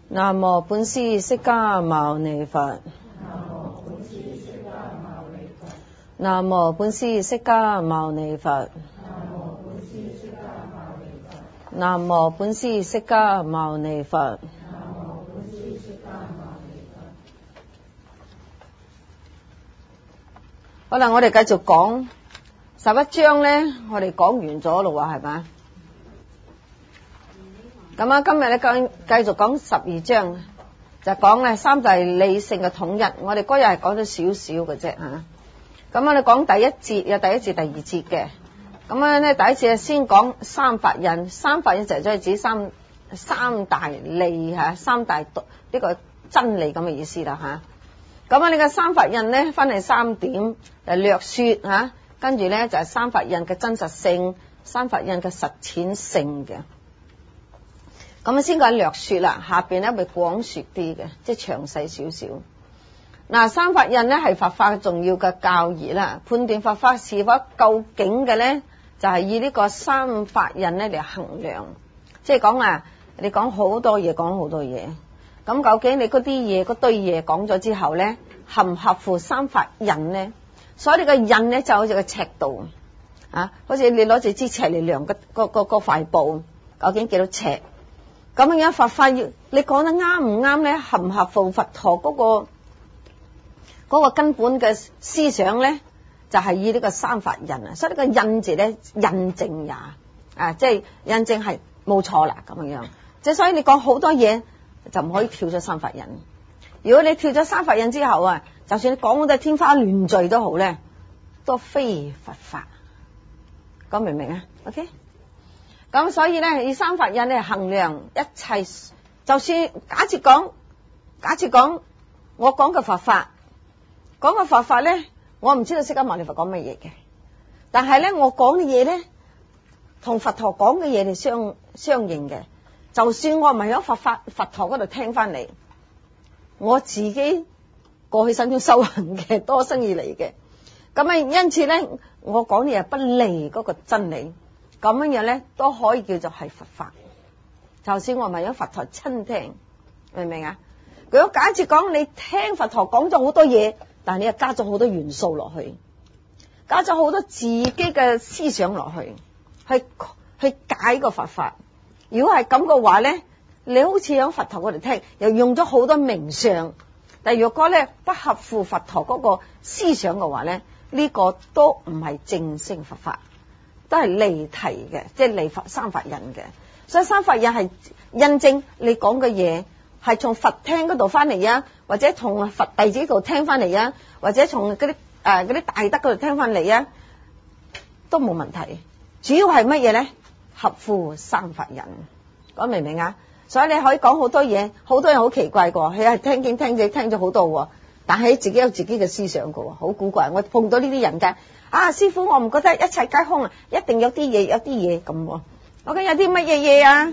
南無本師釋迦牟尼佛。南無本師釋迦牟尼佛。南無本師釋迦牟尼佛。好啦，我哋繼續講11章咧，我哋講完咗咯喎，係嘛？咁啊，今日咧繼續講12章，就講咧三大理性嘅統一。我哋嗰日係講咗少少嘅啫嚇。咁我哋講第一節，有第一節、第二節嘅。咁樣咧，第一節先講三法印，三法印就係指三大理嚇，三大呢個真理咁嘅意思啦嚇。咁啊，你個三法印咧分係3點，就略說嚇，跟住咧就係三法印嘅真實性，三法印嘅實踐性嘅。咁啊，先講略說啦，下邊咧會廣說啲嘅，即係詳細少少。嗱，三法印咧係佛法重要嘅教義啦，判斷佛法是否究竟嘅咧，就係以呢個三法印咧嚟衡量。即係講啊，你講好多嘢，講好多嘢，咁究竟你嗰啲嘢嗰堆嘢講咗之後咧，合唔合乎三法印咧？所以你個印咧就好似個尺度啊，好似你攞住支尺嚟量個塊布，究竟幾多尺？咁樣佛法要你講得啱唔啱咧？合唔合乎佛陀嗰個根本嘅思想咧？就係以呢個三法印啊，所以呢個印字咧，印證也啊，即係印證係冇錯啦咁樣。即係所以你講好多嘢就唔可以跳咗三法印。如果你跳咗三法印之後啊，就算你講到天花亂墜都好咧，都非佛法。講明唔明啊 ？OK。咁所以咧，以三法印咧衡量一切，就算假設講我講嘅佛法，咧，我唔知道釋迦牟尼佛講乜嘢嘅，但係咧我講嘅嘢咧，同佛陀講嘅嘢係相應嘅。就算我唔係喺佛陀嗰度聽翻嚟，我自己過去生中修行嘅多生以嚟嘅，咁啊因此咧，我講嘢係不離嗰個真理。咁樣咧都可以叫做係佛法，就算我唔係有佛陀親聽，明唔明啊？如果假設講你聽佛陀講咗好多嘢，但係你又加咗好多元素落去，加咗好多自己嘅思想落去，去解個佛法。如果係咁嘅話咧，你好似喺佛陀嗰度聽，又用咗好多名相，但係若果咧不合乎佛陀嗰個思想嘅話咧，呢個都唔係正聲佛法。都係離題嘅，即係離三法印嘅。所以三法印係印證你講嘅嘢係從佛聽嗰度翻嚟啊，或者從佛弟子度聽翻嚟啊，或者從嗰啲大德嗰度聽翻嚟啊，都冇問題。主要係乜嘢咧？合乎三法印。講明唔明啊？所以你可以講好多嘢，好多人好奇怪㗎，佢係聽咗好多喎，但係自己有自己嘅思想㗎，好古怪。我碰到呢啲人㗎。啊，師父，我唔覺得一切皆空啊，一定有啲嘢咁喎。我講有啲乜嘢嘢啊？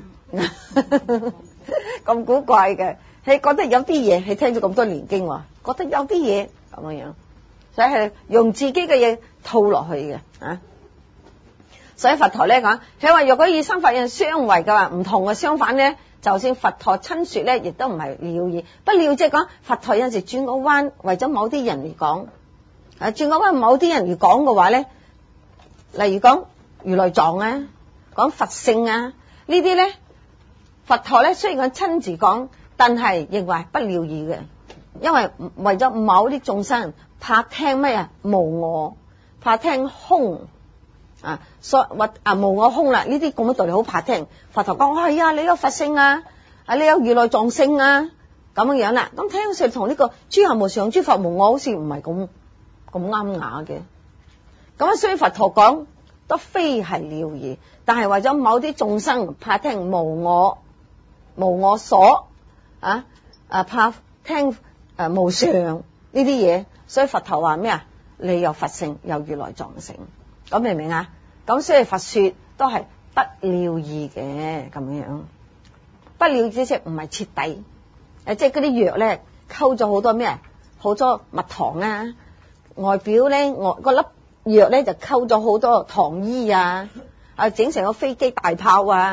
咁古怪嘅，係覺得有啲嘢係聽咗咁多年經喎，覺得有啲嘢咁樣，所以係用自己嘅嘢套落去嘅啊。所以佛陀咧講，佢話若果以三法印相違嘅話，唔同嘅相反咧，就算佛陀親說咧，亦都唔係了義。不料即係講佛陀有陣時轉個彎，為咗某啲人嚟講。轉講翻某啲人而講嘅話咧，例如講如來藏啊，講佛性啊，呢啲咧佛陀咧雖然佢親自講，但係認為不了義嘅，因為為咗某啲眾生怕聽咩啊無我，怕聽空啊，無我空啦，呢啲咁嘅道理好怕聽。佛陀講係啊，你有佛性啊，你有如來藏性啊，咁樣啦。咁聽上同呢個諸行無常、諸法無我好似唔係咁啱雅嘅，咁所以佛陀講都非係了義，但係為咗某啲眾生怕聽無我所怕聽無常呢啲嘢，所以佛陀話咩啊？你有佛性，有如來藏性，咁明唔明啊？咁所以佛說都係不了義嘅咁樣，不了義即係唔係徹底，即係嗰啲藥咧溝咗好多咩？好多蜜糖啊！外表咧，個粒藥咧就溝咗好多糖衣啊，整成個飛機大炮啊，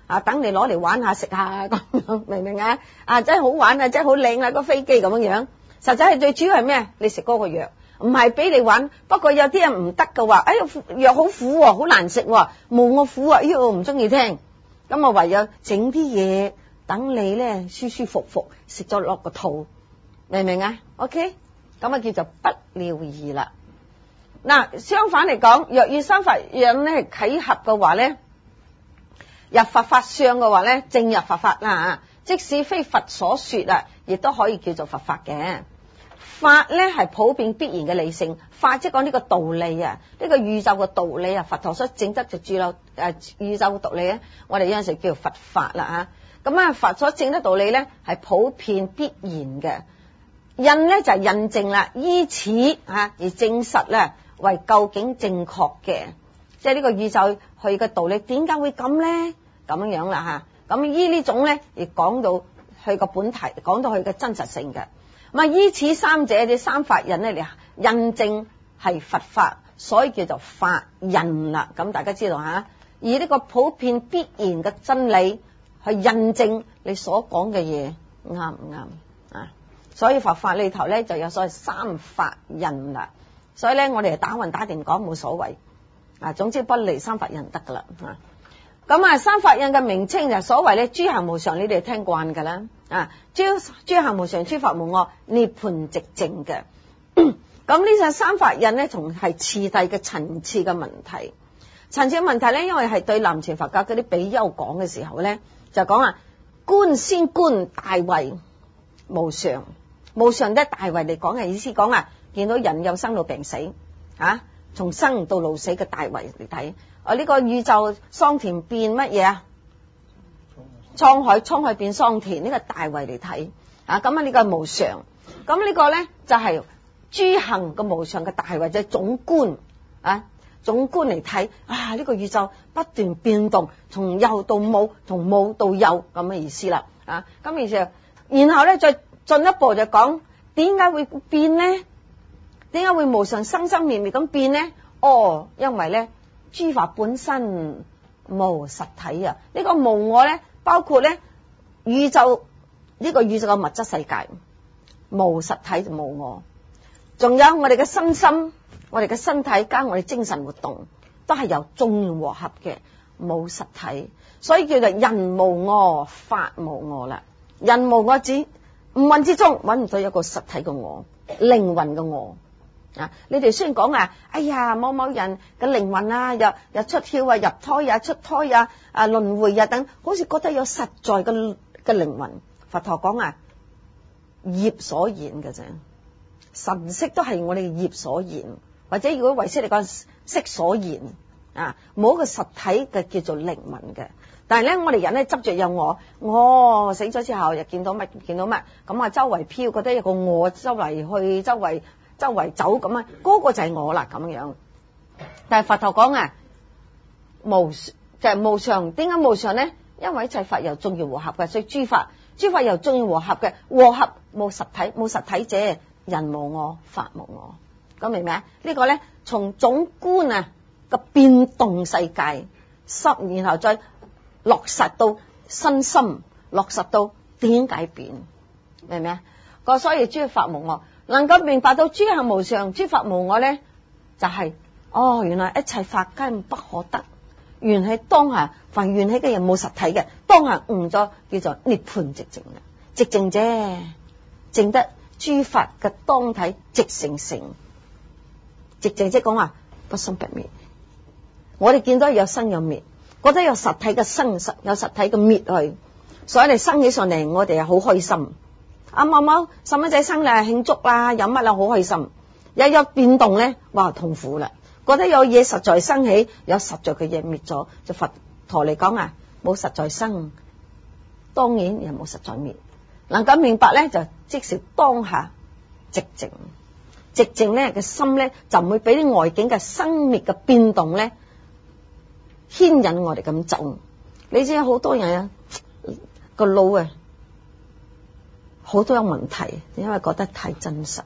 等你攞嚟玩下食下咁樣，明唔明啊？真係好玩啊，真係好靚啊，個飛機咁樣樣。實際係最主要係咩？你食嗰個藥，唔係俾你玩。不過有啲人唔得嘅話，哎呀藥好苦喎，好難食喎，冇我苦啊，我唔中意聽。咁我唯有整啲嘢等你咧舒舒服服食咗落個肚，明唔明啊 ？OK， 咁啊叫做不了義啦。嗱，相反嚟講，若與三法印咧契合嘅話咧，入佛法相嘅話咧，正入佛法啦。即使非佛所說啊，亦都可以叫做佛法嘅。法咧係普遍必然嘅理性，法即係講呢個道理啊，呢個宇宙嘅道理啊，佛陀所證得就住漏宇宙嘅道理咧，我哋有陣時叫佛法啦嚇。咁佛所證得道理咧係普遍必然嘅，印咧就係印證啦，依此而證實咧為究竟正確嘅，即係呢個宇宙佢嘅道理點解會咁咧？咁樣啦嚇。咁依呢種咧亦講到佢個本體，講到佢嘅真實性嘅。咁依此三者啲三法印咧嚟印證係佛法，所以叫做法印啦。咁大家知道嚇，而呢個普遍必然嘅真理去印證你所講嘅嘢啱唔啱啊？所以佛法裏頭咧就有所謂三法印啦。所以咧我哋打橫打掂講冇所謂啊，總之不離三法印得噶啦嚇。咁三法印嘅名稱就所謂咧諸行無常，你哋聽慣噶啦啊，諸行無常，諸法無我，涅槃寂靜嘅。咁呢隻三法印咧，從係次第嘅層次嘅問題。層次嘅問題咧，因為係對南傳佛教嗰啲比丘講嘅時候咧，就講觀先觀大慧無常，無常咧大慧嚟講嘅意思講見到人有生老病死從生到老死嘅大慧嚟睇。呢個宇宙桑田變乜嘢啊？滄海變桑田，呢個大慧嚟睇咁呢個係無常。咁呢個咧就係諸行嘅無常嘅大慧，就係總觀總觀嚟睇呢個宇宙不斷變動，從有到冇，從冇到有咁嘅意思啦咁意思。然後咧再進一步就講點解會變呢？點解會無常生生滅滅咁變呢？因為咧諸法本身無實體呢個無我咧，包括咧宇宙呢個宇宙嘅物質世界無實體就無我，仲有我哋嘅身心，我哋嘅身體加我哋精神活動都係由眾和合嘅，冇實體，所以叫做人無我，法無我啦。人無我指五蘊之中揾唔到一個實體嘅我，靈魂嘅我。你哋雖然講哎呀某某人嘅靈魂又出竅入胎出胎輪迴等，好似覺得有實在嘅靈魂。佛陀講業所現嘅啫，神識都係我哋嘅業所現，或者如果唯識嚟講識所現冇一個實體嘅叫做靈魂嘅。但係咧我哋人咧執着有我死咗之後又見到乜見到乜，咁周圍飄，覺得有個我周圍去周圍走咁嗰個就係我啦咁樣。但係佛陀講無就係無常。點解無常咧？因為一切法由眾要和合嘅，所以諸法由眾要和合嘅，和合冇實體，冇實體者人無我，法無我。咁明唔明啊？呢個咧從總觀個變動世界然後再落實到身心，落實到點解變，明唔明啊？所以諸法無我，能夠明白到諸行無常，諸法無我咧，就係原來一切法皆不可得，緣起當下，凡緣起嘅人冇實體嘅，當下悟咗叫做涅槃寂靜啦，寂靜啫，淨得諸法嘅當體寂成成，寂靜即講不生不滅。我哋見到有生有滅，覺得有實體嘅生，有實體嘅滅去，所以你生起上嚟，我哋係好開心。某某細蚊仔生啦，慶祝啦，有乜啦，好開心。有變動咧，哇，痛苦啦。覺得有嘢實在生起，有實在嘅嘢滅咗，就佛陀嚟講冇實在生，當然又冇實在滅。能夠明白咧，就即是當下寂靜。寂靜咧嘅心咧，就唔會俾啲外境嘅生滅嘅變動咧牽引我哋咁走。你知好多人個腦好多有問題，因為覺得太真實。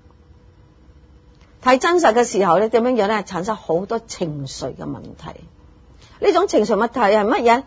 太真實嘅時候咧，點樣樣咧產生好多情緒嘅問題。呢種情緒問題係乜嘢？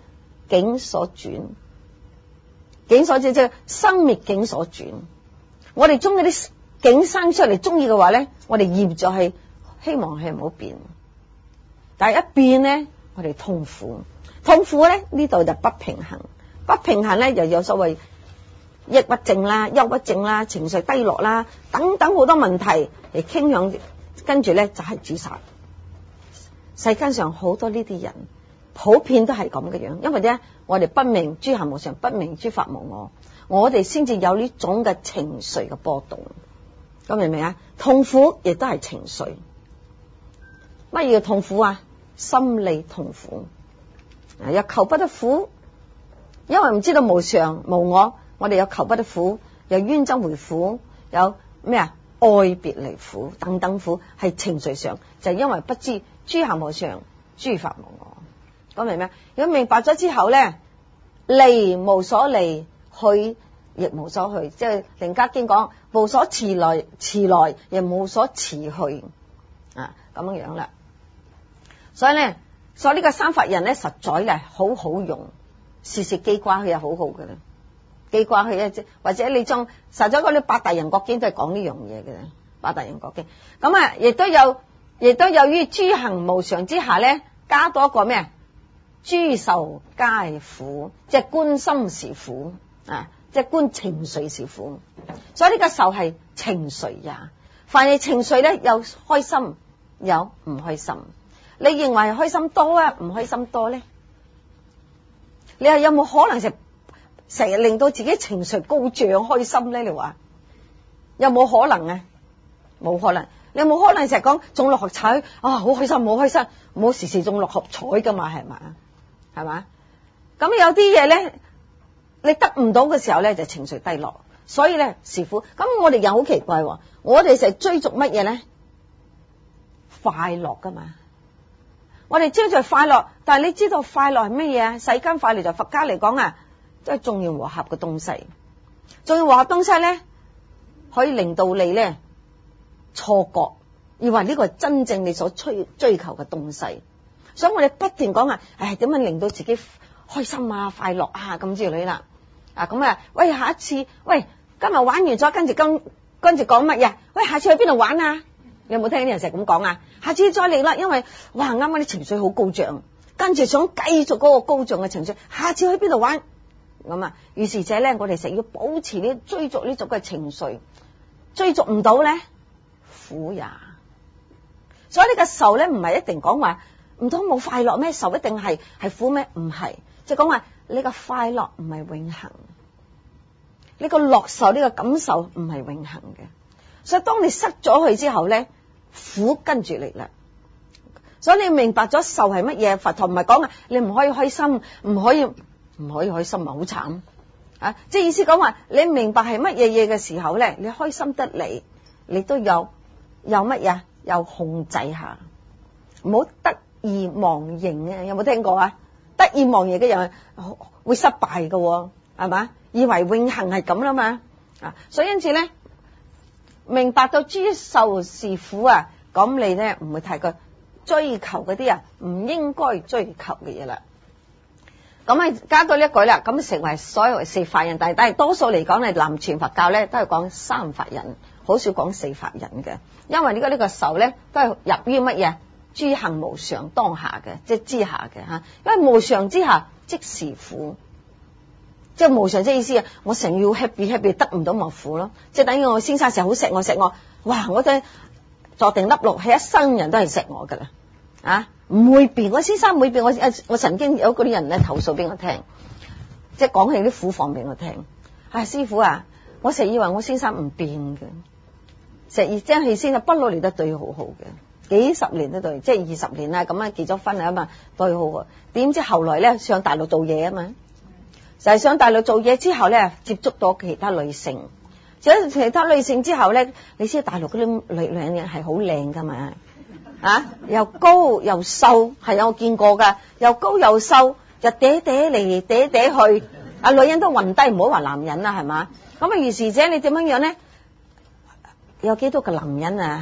境所轉，境所轉即係生滅境所轉。我哋中嗰啲境生出嚟中意嘅話咧，我哋業就係希望佢唔好變，但係一變咧，我哋痛苦。痛苦咧呢度就不平衡，不平衡咧又有所謂抑鬱症啦、憂鬱症啦、情緒低落啦等等好多問題嚟傾向，跟住咧就係自殺。世間上好多呢啲人普遍都係咁嘅樣，因為咧我哋不明諸行無常，不明諸法無我哋先至有呢種嘅情緒嘅波動。咁明唔明啊？痛苦亦都係情緒。乜嘢叫痛苦啊？心理痛苦。又求不得苦，因為唔知道無常無我哋有求不得苦，有冤憎會苦，有咩啊？愛別離苦等等苦，係情緒上，就係因為不知諸行無常，諸法無我。講明咩？如果明白咗之後咧，離無所離，去亦無所去，即係楞伽經講無所辭來，亦無所辭去啊，咁樣樣啦。所以呢個三法人咧，實在咧好好用，時時記掛佢係好好嘅啦。記掛佢啊，或者你將實咗嗰啲八大人覺經都係講呢樣嘢嘅。八大人覺經咁啊，亦都有於諸行無常之下咧，加多一個咩？諸受皆苦，即係觀心是苦啊，即係觀情緒是苦。所以呢個受係情緒也，凡係情緒咧，有開心有唔開心。你認為開心多啊，唔開心多咧？你係有冇可能成日令到自己情緒高漲開心咧？你話有冇可能啊？冇可能。你有冇可能成日講中六合彩啊？好開心，好開心，唔好時時中六合彩噶嘛？係嘛？係嘛？咁有啲嘢咧，你得唔到嘅時候咧，就情緒低落，所以咧是苦。咁我哋又好奇怪，我哋成日追逐乜嘢咧？快樂噶嘛？我哋追逐快樂，但係你知道快樂係乜嘢啊？世間快樂就佛家嚟講啊，即係眾緣和合嘅東西。眾緣和合東西咧，可以令到你咧錯覺，以為呢個係真正你所追求嘅東西。所以我哋不斷講啊，點樣令到自己開心啊、快樂啊咁之類啦。咁啊，喂，下一次，喂，今日玩完咗，跟住講乜嘢？喂，下次去邊度玩啊？你有冇聽啲人成日咁講啊？下次再嚟啦，因為哇啱啱啲情緒好高漲，跟住想繼續嗰個高漲嘅情緒，下次去邊度玩咁啊？於是者咧，我哋成日要保持呢追逐呢種嘅情緒，追逐唔到咧苦也。所以呢個受咧唔係一定講話唔通冇快樂咩？受一定係苦咩？唔係，即係講話呢個快樂唔係永恆，呢個樂受呢個感受唔係永恆嘅。所以當你失咗佢之後咧，苦跟住嚟啦。所以你明白咗受係乜嘢？佛陀唔係講啊，你唔可以開心，唔可以開心，咪好慘啊！即係意思講話，你明白係乜嘢嘢嘅時候咧，你開心得嚟，你都有乜嘢？有控制下，唔好得意忘形啊！有冇聽過啊？得意忘形嘅人會失敗㗎，係嘛？以為永恆係咁啦嘛啊！所以因此咧，明白到諸受是苦啊，咁你咧唔會太過追求嗰啲啊唔應該追求嘅嘢啦。咁啊加到呢一句啦，咁成為所謂四法人，但係多數嚟講咧，南傳佛教咧都係講三法人，好少講四法人嘅，因為呢個受咧都係入於乜嘢？諸行無常當下嘅，即係之下嘅吓，因為無常之下即是苦。即係無常，即係意思啊！我成日要 happy 得唔到咪苦咯，即係等於我先生成日好錫我，哇！我哋坐定粒六，係一生人都係錫我噶啦，啊唔會變。我先生唔會變，我曾經有嗰啲人咧投訴俾我聽，即係講起啲苦況俾我聽。師傅啊，我成日以為我先生唔變嘅，成日即係先生不嬲嚟得對好好嘅，幾十年都對，即係20年啦，咁樣結咗婚啊嘛，對好啊。點知後來咧上大陸做嘢啊嘛。就係上大陸做嘢之後咧，接觸到其他女性，其他女性之後咧，你知大陸嗰啲女人係好靚噶嘛，又高又瘦，係有我見過噶，又高又瘦，就嗲嗲嚟嗲嗲去，女人都暈低，唔好話男人啦，係嘛？咁啊，於是者你點樣樣咧？有幾多個男人啊？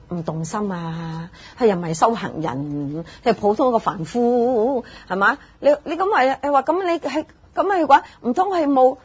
唔動心啊，佢又唔係修行人，係普通個凡夫，係嘛？你咁話你話咁你係咁嘅話，唔通係冇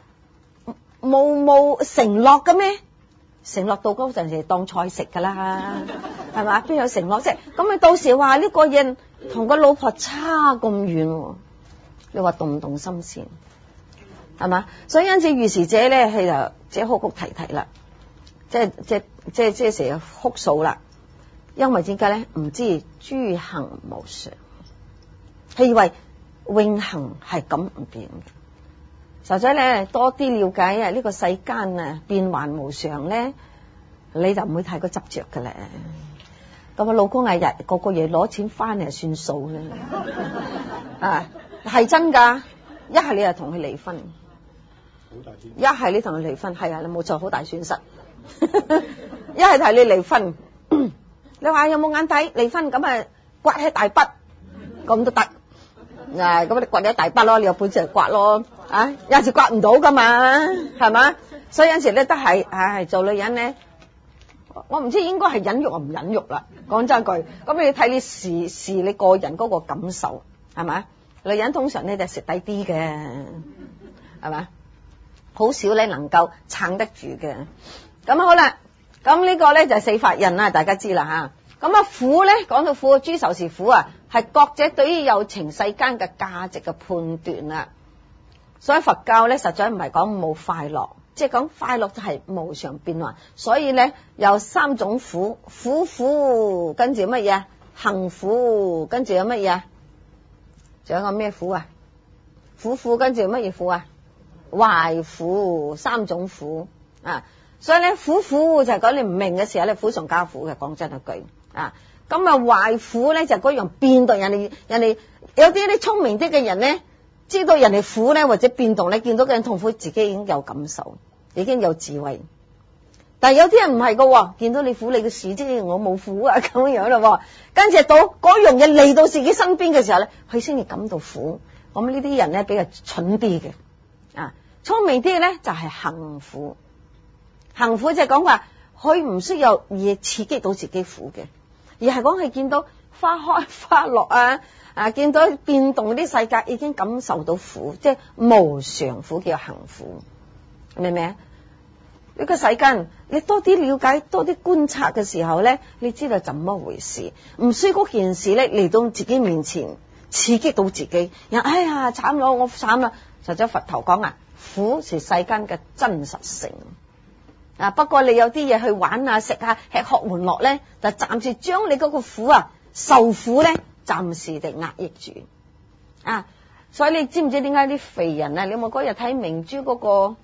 承諾嘅咩？承諾到嗰陣時當菜食噶啦，係嘛？邊有承諾啫？咁你到時話呢個人同個老婆差咁遠，你話動唔動心先？係嘛？所以因此如是者咧，佢就即係哭哭啼啼啦，即係成日哭訴啦。因為點解咧？唔知諸行無常，佢以為永恆係咁唔變嘅。實際咧，多啲了解啊，呢個世間啊變幻無常咧，你就唔會太過執着嘅咧。咁啊，老公日日個月攞錢翻嚟算數咧，啊係真㗎。一係你就同佢離婚，一係你同佢離婚，係啊，你冇錯，好大損失。一係就係你離婚。你話有冇眼睇離婚咁啊？刮起大筆咁都得，咁你刮你一大筆咯，你有本事就刮咯，啊，有時刮唔到噶嘛，係嘛？所以有時咧都係，做女人咧，我唔知應該係忍辱唔忍辱啦。講真句，咁你睇你視你個人嗰個感受，係咪？女人通常咧就蝕底啲嘅，係咪？好少咧能夠撐得住嘅。咁好啦。咁呢個咧就係四法印啦，大家知啦吓。咁啊苦咧，講到苦，諸受是苦啊，係覺者對於有情世間嘅價值嘅判斷啦。所以佛教咧實在唔係講冇快樂，即係講快樂就係無常變幻。所以咧有三種苦，苦跟住乜嘢？行苦，跟住有乜嘢？仲有個咩苦啊？苦跟住乜嘢苦啊？壞苦，三種苦啊。所以咧苦就係講你唔明嘅時候咧，苦上加苦嘅，講真一句啊。咁啊壞苦咧就係嗰樣變動，人哋有啲聰明啲嘅人咧，知道人哋苦咧或者變動咧，見到嘅人痛苦，自己已經有感受，已經有智慧。但係有啲人唔係噶，見到你苦你嘅事啫，我冇苦啊咁樣咯。跟住到嗰樣嘢嚟到自己身邊嘅時候咧，佢先至感到苦。咁呢啲人咧比較蠢啲嘅啊，聰明啲嘅咧就係行苦。行苦就係講話，佢唔需要嘢刺激到自己苦嘅，而係講係見到花開花落啊，見到變動啲世界已經感受到苦，即係無常苦叫行苦，明唔明啊？呢個世間你多啲了解、多啲觀察嘅時候咧，你知道怎麼回事，唔需要嗰件事咧嚟到自己面前刺激到自己，哎呀慘咗，我慘啦！實在佛頭講啊，苦是世間嘅真實性。啊！不過你有啲嘢去玩啊、食啊、吃喝玩樂咧，就暫時將你嗰個苦啊、受苦咧，暫時地壓抑住啊！所以你知唔知點解啲肥人啊？你有冇嗰日睇明珠嗰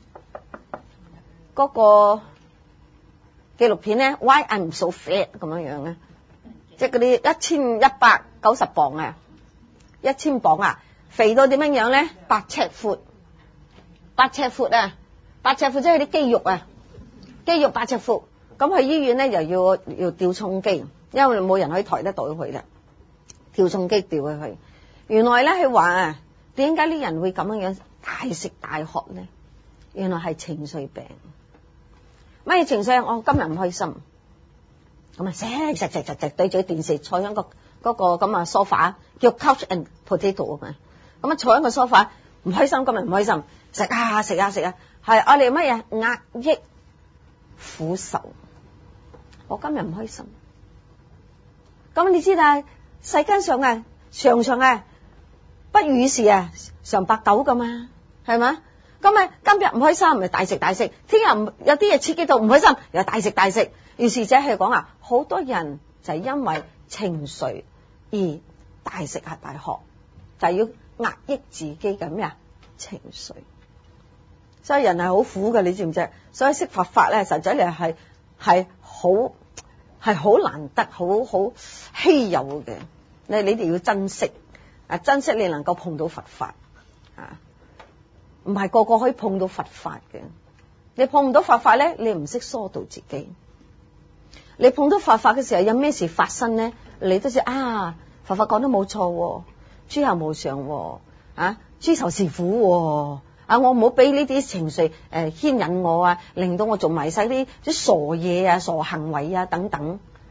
個紀錄片咧 ？Why I'm so fat 咁樣咧？即係嗰啲1190磅啊，1000磅啊，肥到點樣咧？8尺闊啊！8尺闊即係啲肌肉啊！肌肉8尺闊，咁去醫院咧又要吊重機，因為冇人可以抬得到佢啦，吊重機吊佢去。原來咧佢話啊，點解啲人會咁樣大食大喝咧？原來係情緒病。乜嘢情緒？我今日唔開心，咁啊食對住電視，坐喺嗰個咁啊 sofa 叫 couch and potato 啊嘛，咁啊坐喺個 sofa 唔開心，今日唔開心，食啊，係我哋乜嘢壓抑苦愁，我今日唔開心。咁你知啦，世間上啊，常常啊，不如意事啊，常百九噶嘛，係嘛？咁啊，今日唔開心，咪大食；聽日有啲嘢刺激到唔開心，又大食。於是者係講啊，好多人就係因為情緒而大食啊大喝，就係要壓抑自己嘅咩啊情緒。所以人係好苦嘅，你知唔知？所以識佛法咧，實際嚟係好難得，好稀有嘅。你哋要珍惜啊，珍惜你能夠碰到佛法啊，唔係個個可以碰到佛法嘅。你碰唔到佛法咧，你唔識疏導自己。你碰到佛法嘅時候，有咩事發生咧？你都知啊，佛法講得冇錯，諸行無常啊，諸受是苦。我唔好俾呢啲情緒牽引我啊，令到我做埋晒啲傻嘢啊、傻行為啊等等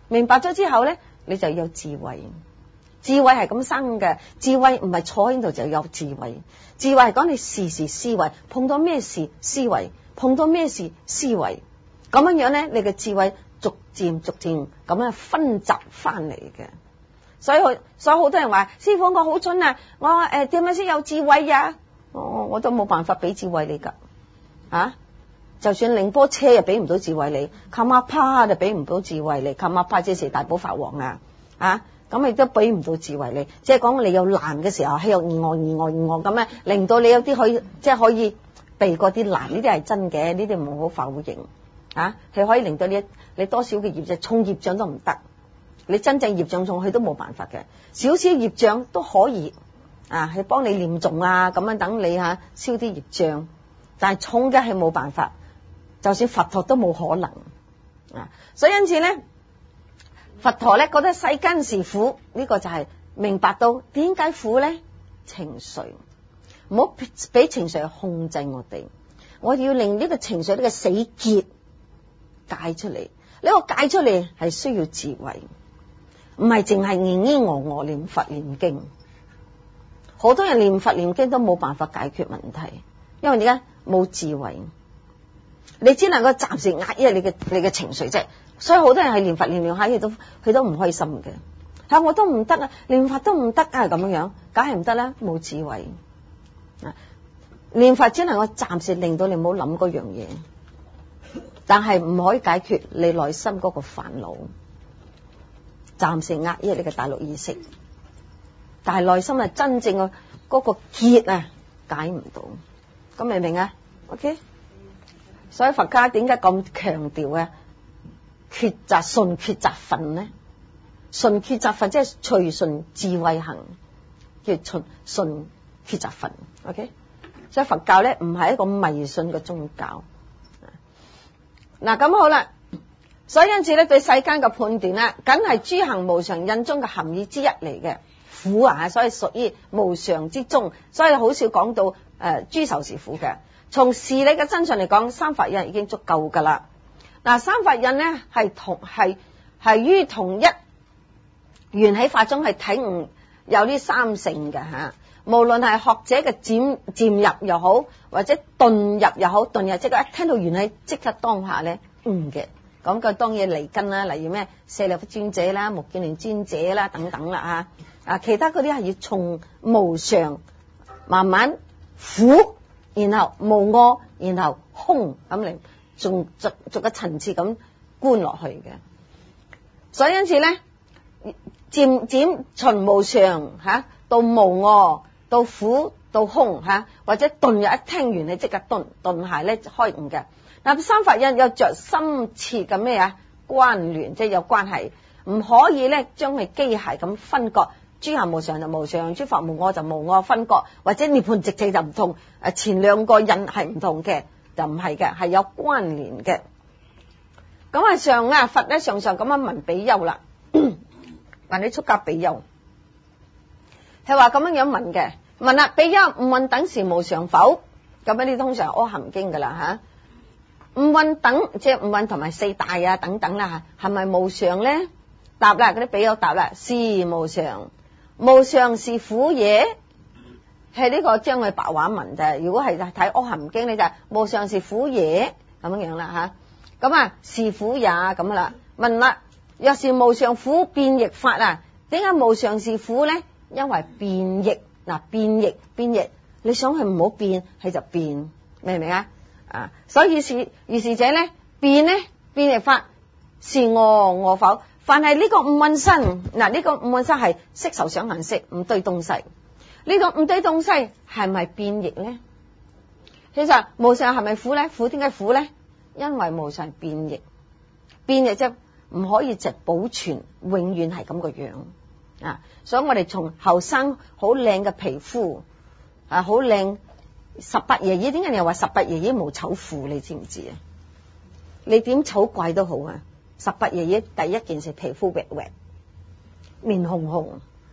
明白咗之後咧，你就有智慧。智慧係咁生嘅，智慧唔係坐喺度就有智慧。智慧係講你時時思維，碰到咩事思維，碰到咩事思維，咁樣樣咧，你嘅智慧逐漸咁樣分集翻嚟嘅。所以好多人話師傅我好蠢啊，我點樣先有智慧呀？我都冇辦法俾智慧你噶，就算寧波車又俾唔到智慧你，卡瑪帕就俾唔到智慧你，卡瑪帕即係大寶法王啊，咁亦都俾唔到智慧你，即係講你有難嘅時候，喺度咁咧，令到你有啲可以避過啲難，呢啲係真嘅，呢啲唔好否認係可以令到你多少嘅業障，重業障都唔得，你真正業障重去都冇辦法嘅，少少業障都可以係幫你念誦咁樣等你消啲業障，但係重嘅係冇辦法，就算佛陀都冇可能所以因此咧，佛陀咧覺得世間是苦，呢個就係明白到點解苦咧？情緒，唔好俾情緒控制我哋，我哋要令呢個情緒呢個死結解出嚟，呢個解出嚟係需要智慧，唔係淨係咿念佛念經。好多人念佛念經都冇辦法解決問題，因為點解？冇智慧，你只能夠暫時壓抑你嘅情緒啫。所以好多人係念佛念下嘢佢都唔開心嘅，我都唔得啊，念佛都唔得咁樣，梗係唔得啦，冇智慧念佛只能夠暫時令到你唔好諗嗰樣嘢，但係唔可以解決你內心嗰個煩惱，暫時壓抑你嘅大陸意識，但係內心係真正嘅嗰個結解唔到，咁明唔明啊 ？OK， 所以佛家點解咁強調抉擇順抉擇分呢？順抉擇分即係隨順智慧行，叫順抉擇分。OK， 所以佛教咧唔係一個迷信嘅宗教。咁好啦，所以因此咧對世間嘅判斷咧，梗係諸行無常印中嘅含義之一嚟嘅。苦所以屬於無常之中，所以好少講到諸受是苦嘅。從事理嘅真相嚟講，三法印已經足夠噶啦。三法印咧係於同一緣起法中係體悟有呢三性嘅無論係學者嘅漸入又好，或者頓入又好，頓入即係一聽到緣起即刻當下咧嘅。講嘅當然離根啦，例如咩舍利弗尊者啦、目犍連尊者啦等等啦其他嗰啲係要從無常慢慢苦，然後無我，然後空咁嚟。逐個層次咁觀落去嘅，所以因此咧，漸漸從無常到無我，到苦到空或者頓入一聽完你即刻頓下咧開悟嘅。三法印有着深切嘅咩關聯，即係有關係，唔可以咧將佢機械咁分割。諸行無常就無常，諸法無我就無我分割，或者涅槃直至就唔同。前兩個印係唔同嘅。就唔係嘅，係有關聯嘅。佛咧常常咁樣問比丘啦，問你出家比丘，係話咁樣問嘅，問啦比丘五蘊等是無常否？咁呢啲通常阿含經噶啦五蘊等即係五蘊同埋四大等等啦係咪無常咧？答啦，嗰啲比丘答啦，是無常，無常是苦也。係呢個將佢白話文啫。如果係睇阿含經咧，就無常是苦也咁樣啦是苦也咁啦。問啦，若是無常苦變易法點解無常是苦咧？因為變易變易，你想佢唔好變，佢就變，明唔明所以如是者咧變易法是我否？凡係呢個五蘊身呢個五蘊身係色受想行識五堆東西。呢個五堆東西係咪變易咧？其實無常係咪苦咧？苦點解苦咧？因為無常變易，變易即係唔可以直保存，永遠係咁個樣所以我哋從後生好靚嘅皮膚好靚18爺爺，點解你又話18爺爺冇醜婦？你知唔知你點醜怪都好18爺爺第一件事皮膚滑滑，面紅紅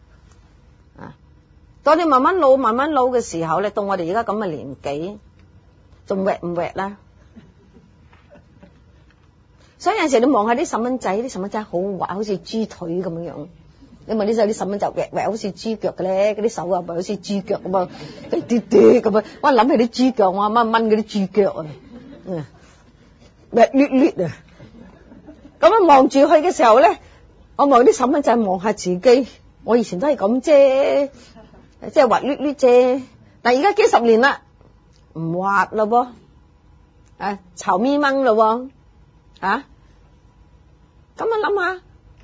當你慢慢老嘅時候咧，到我哋而家咁嘅年紀，仲滑唔滑啦？ 所以有陣時你望下啲細蚊仔，啲細蚊仔好滑，好似豬腿咁樣樣。你問啲細蚊仔滑好似豬腳嘅咧，嗰啲手啊咪好似豬腳咁啊，嘟嘟嘟咁啊！我諗起啲豬腳，我阿媽炆嗰啲豬腳啊，滑捋捋啊！咁啊望住佢嘅時候咧，我望啲細蚊仔望下自己，我以前都係咁啫，即係滑捋捋啫。但係而家幾十年啦，唔滑咯噃，啊巢咪掹咯喎，啊咁啊諗下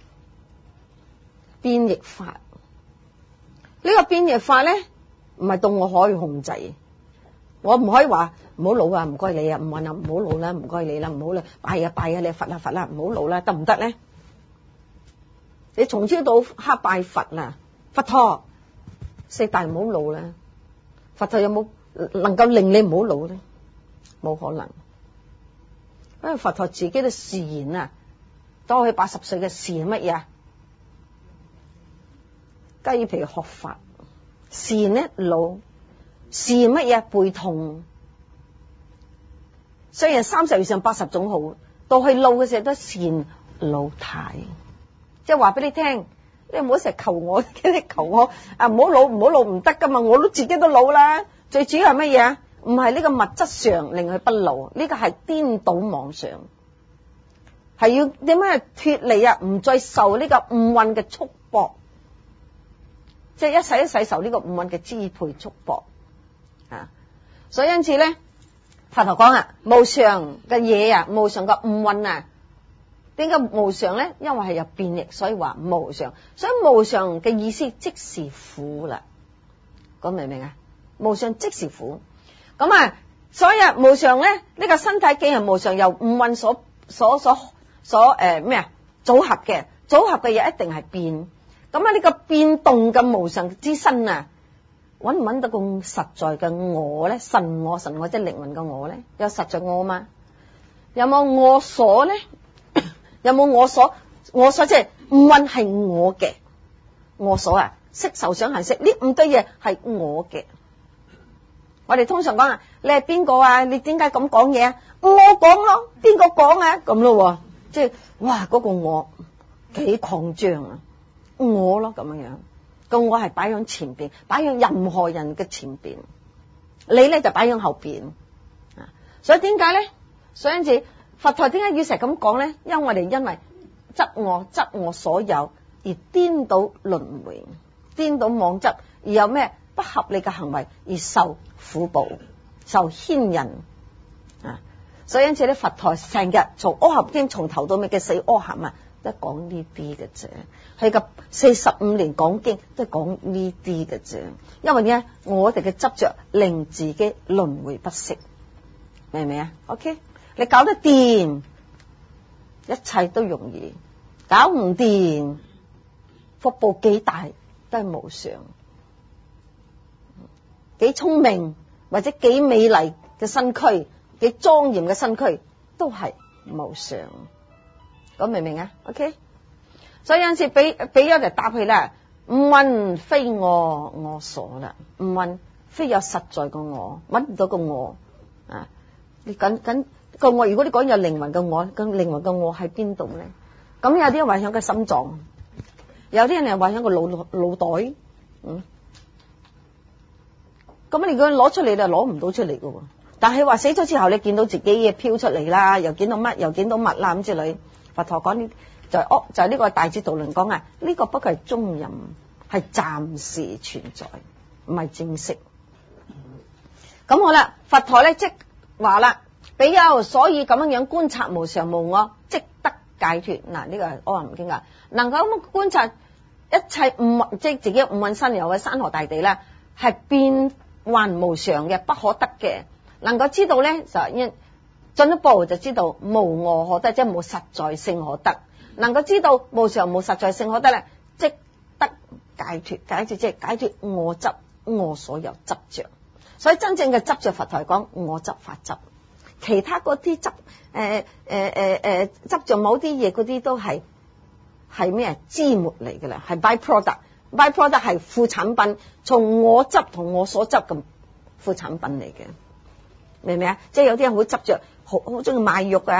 變異法，呢個變異法咧唔係到我可以控制，我唔可以話唔好老啊，唔該你啊，唔運啊，唔好老啦，唔該你啦，唔好啦，拜啊拜啊，你佛啦佛啦，唔好老啦，得唔得咧？你從朝到黑拜佛啦，佛陀四大唔好老啦，佛陀有冇能夠令你唔好老咧？冇可能，因為佛陀自己都示言啊，當佢80歲嘅示言乜嘢？雞皮學法，示言呢老，示言乜嘢？背痛。雖然30以上80種好，到佢老嘅時候都示言老態，即係話俾你聽，你唔好成日求我，你求我啊，唔好老唔好老唔得噶嘛，我都自己都老啦。最主要係乜嘢？唔係呢個物質上令佢不老，呢個係顛倒妄想，係要點樣脫離啊？唔再受呢個五蘊嘅束縛，即係一世一世受呢個五蘊嘅支配束縛啊！所以因此咧，佛陀講啊，無常嘅嘢啊，無常嘅五蘊啊，點解無常咧？因為係有變異，所以話無常。所以無常嘅意思即是苦啦，講明唔明啊？無常即是苦。咁啊，所以無常咧，呢個身體既然無常，由五蘊所咩啊組合嘅嘢一定係變。咁啊，呢個變動嘅無常之身啊，搵唔搵到咁實在嘅我咧？神我即係靈魂嘅我咧，有實在我嘛？有冇我所咧？有冇我所？我所即係五蘊係我嘅，我所啊，色受想行識呢五堆嘢係我嘅。我哋通常講啊，你係邊個啊？你點解咁講嘢啊？我講咯，邊個講啊？咁咯，即係哇，嗰個我幾擴張啊！我咯咁樣樣，個我係擺喺前邊，擺喺任何人嘅前邊，你咧就擺喺後邊啊！所以點解咧？所以因此佛陀點解要成日咁講咧？因為我哋因為執我所有而顛倒輪迴，顛倒妄執，而有咩不合理嘅行為而受苦報、受牽引啊！所以因此咧，佛陀成日從阿含經從頭到尾嘅4阿含啊，都係講呢啲嘅啫。佢嘅45年講經都係講呢啲嘅啫。因為點解我哋嘅執着令自己輪迴不息，明唔明啊 ？OK， 你搞得掂，一切都容易；搞唔掂，福報幾大都係無常。幾聰明或者幾美麗嘅身軀，幾莊嚴嘅身軀，都係無常。咁明唔明啊 ？OK， 所以有陣時俾咗就答佢啦。五蘊非我所啦，五蘊非有實在個我，搵唔到個我啊！你緊個我，如果你講有靈魂嘅我，咁靈魂嘅我喺邊度咧？咁有啲人話響個心臟，有啲人又話響個腦袋，咁你如果攞出嚟就攞唔到出嚟嘅，但係話死咗之後，你見到自己嘢飄出嚟啦，又見到乜又見到物啦咁之類。佛陀講呢就係呢個大智度論講啊，呢個不過係中任，係暫時存在，唔係正式。咁好啦，佛陀咧即話啦，比丘所以咁樣觀察無常無我，即得解脫。嗱，呢個係阿含經啊，能夠咁觀察一切五蘊，即係自己五蘊身有嘅山河大地咧，係變幻無常嘅，不可得嘅。能夠知道咧，就進一步就知道無我可得，即係冇實在性可得。能夠知道無常冇實在性可得咧，即得解脫。解脫即係解脫我執，我所有執着。所以真正嘅執着，佛陀係講我執法執，其他嗰啲執執着某啲嘢嗰啲都係咩枝末嚟嘅啦，係 byproduct 係副產品，從我執同我所執咁副產品嚟嘅，明唔明啊？即係有啲人好執着，好中意賣肉啊，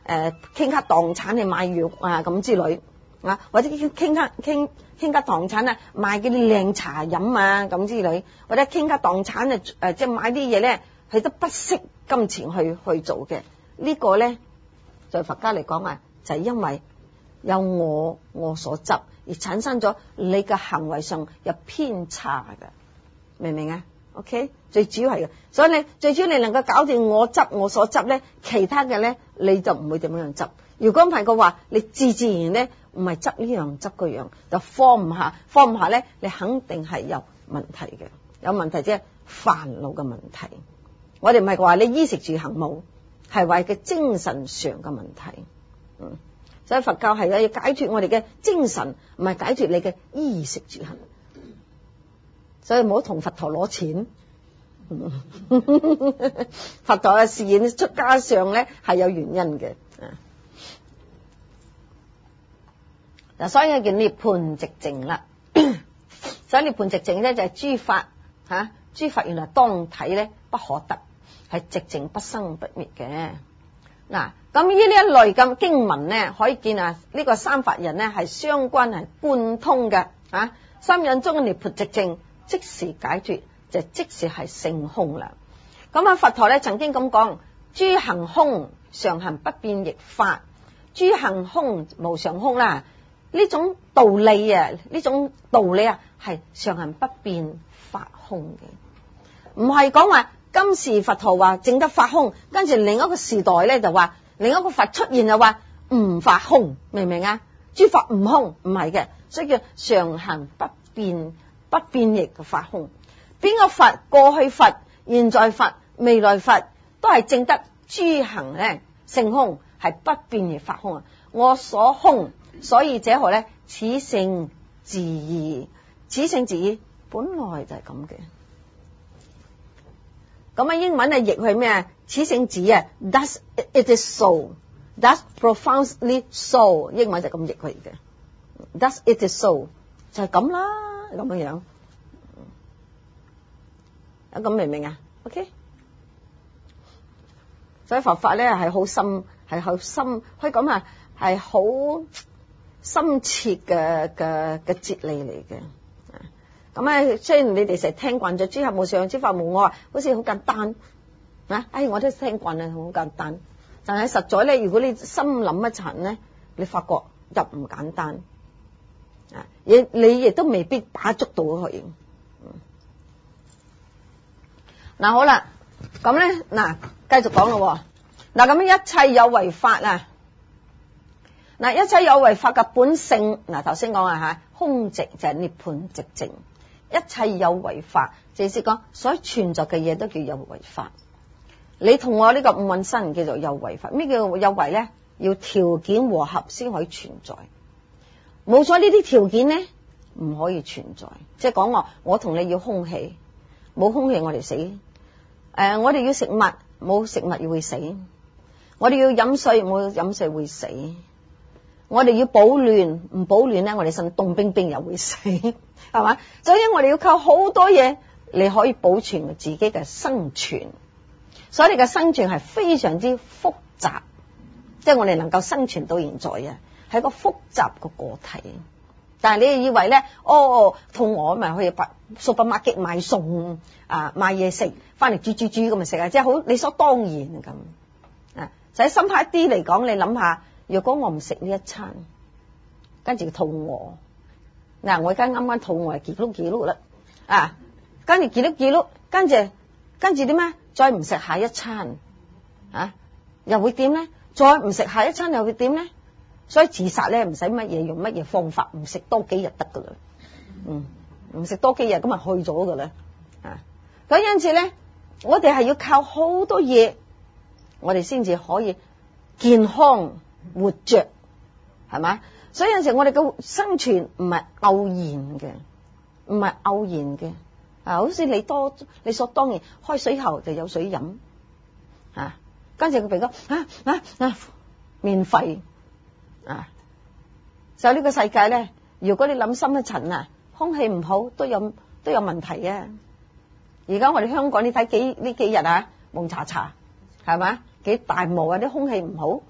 傾家蕩產去買藥啊咁之類啊，或者傾家蕩產啊買嗰啲靚茶飲啊咁之類，或者傾家蕩產啊即係買啲嘢咧，佢都不惜金錢去做嘅。呢個咧，在佛家嚟講啊，就係因為有我所執而產生咗你嘅行為上有偏差嘅，明唔明啊？OK， 最主要係嘅，所以你最主要你能夠搞掂我執我所執咧，其他嘅咧你就唔會點樣執。如果唔係嘅話，你自然咧唔係執呢樣執嗰樣，就放唔下咧，你肯定係有問題嘅，有問題即係煩惱嘅問題。我哋唔係話你衣食住行冇，係話嘅精神上嘅問題。所以佛教係要解決我哋嘅精神，唔係解決你嘅衣食住行。所以唔好同佛陀攞錢。佛陀嘅示現出家上咧係有原因嘅。嗱，所以叫涅槃寂靜啦。所以涅槃寂靜咧就係諸法諸法原來當體咧不可得，係寂靜不生不滅嘅。嗱，咁呢一類咁經文咧，可以見啊，呢個三法人咧係相關係貫通嘅。心印中嘅涅槃寂靜，即時解脫，就即時係性空啦。咁啊，佛陀咧曾經咁講：諸行空，常行不變亦法；諸行空，無常空啦。呢種道理啊，係常行不變法空嘅，唔係講話今時佛陀話證得法空，跟住另一個時代咧就話另一個佛出現就話唔法空，明唔明啊？諸法唔空，唔係嘅，所以叫常行不變，不變亦嘅法空。邊個佛？過去佛、現在佛、未來佛都係證得諸行咧性空，係不變亦法空啊！我所空，所以這何咧？此性自義，此性自義本來就係咁嘅。咁啊，英文啊譯係咩啊？此性自啊 ，Thus it is so，Thus profoundly so， 英文就咁譯佢嘅。Thus it is so 就係咁啦，咁樣樣。咁明唔明啊 ？OK， 所以佛法咧係好深，係好深，可以講啊係好深切嘅哲理嚟嘅。咁啊，雖然你哋成日聽慣咗諸法無常、諸法無我，好似好簡單啊！我都聽慣啦，好簡單。但係實在咧，如果你深諗一層咧，你發覺又唔簡單啊！你亦都未必把捉到佢。嗱，好啦，咁咧嗱，繼續講咯。嗱，咁一切有為法啊，嗱，一切有為法嘅本性，嗱，頭先講啊空寂就係涅槃寂靜。一切有為法，即係講所存在嘅嘢都叫有為法。你同我呢個五蘊身叫做有為法。咩叫有為咧？要條件和合先可以存在，冇咗呢啲條件咧，唔可以存在。即係講我同你要空氣，冇空氣我哋死。我哋要食物，冇食物要會死。我哋要飲水，冇飲水會死。我哋要保暖，唔保暖咧，我哋身凍冰冰又會死，係嘛？所以我哋要靠好多嘢，你可以保存自己嘅生存。所以你嘅生存係非常之複雜，即係我哋能夠生存到現在啊，係一個複雜嘅個體。但係你以為咧，肚餓咪去supermarket買餸啊，買嘢食，翻嚟煮咁咪食啊，即係好理所當然咁啊。就喺深刻一啲嚟講，你諗下。如果我唔食呢一餐，跟住肚餓，嗱，我而家啱啱肚餓係幾碌啦，跟住幾碌，跟住點咩？再唔食下一餐，又會點咧？再唔食下一餐又會點咧？所以自殺咧唔使乜嘢，用乜嘢方法，唔食多幾日得噶啦，唔食多幾日咁咪去咗噶啦，咁因此咧，我哋係要靠好多嘢，我哋先至可以健康活着，係嘛？所以有陣時我哋嘅生存唔係偶然嘅，唔係偶然嘅好似你所當然開水喉就有水飲跟住佢鼻哥免費就呢個世界咧，如果你諗深一層空氣唔好都有問題啊！而家我哋香港你睇呢幾日蒙查查係嘛？幾大霧啲空氣唔好。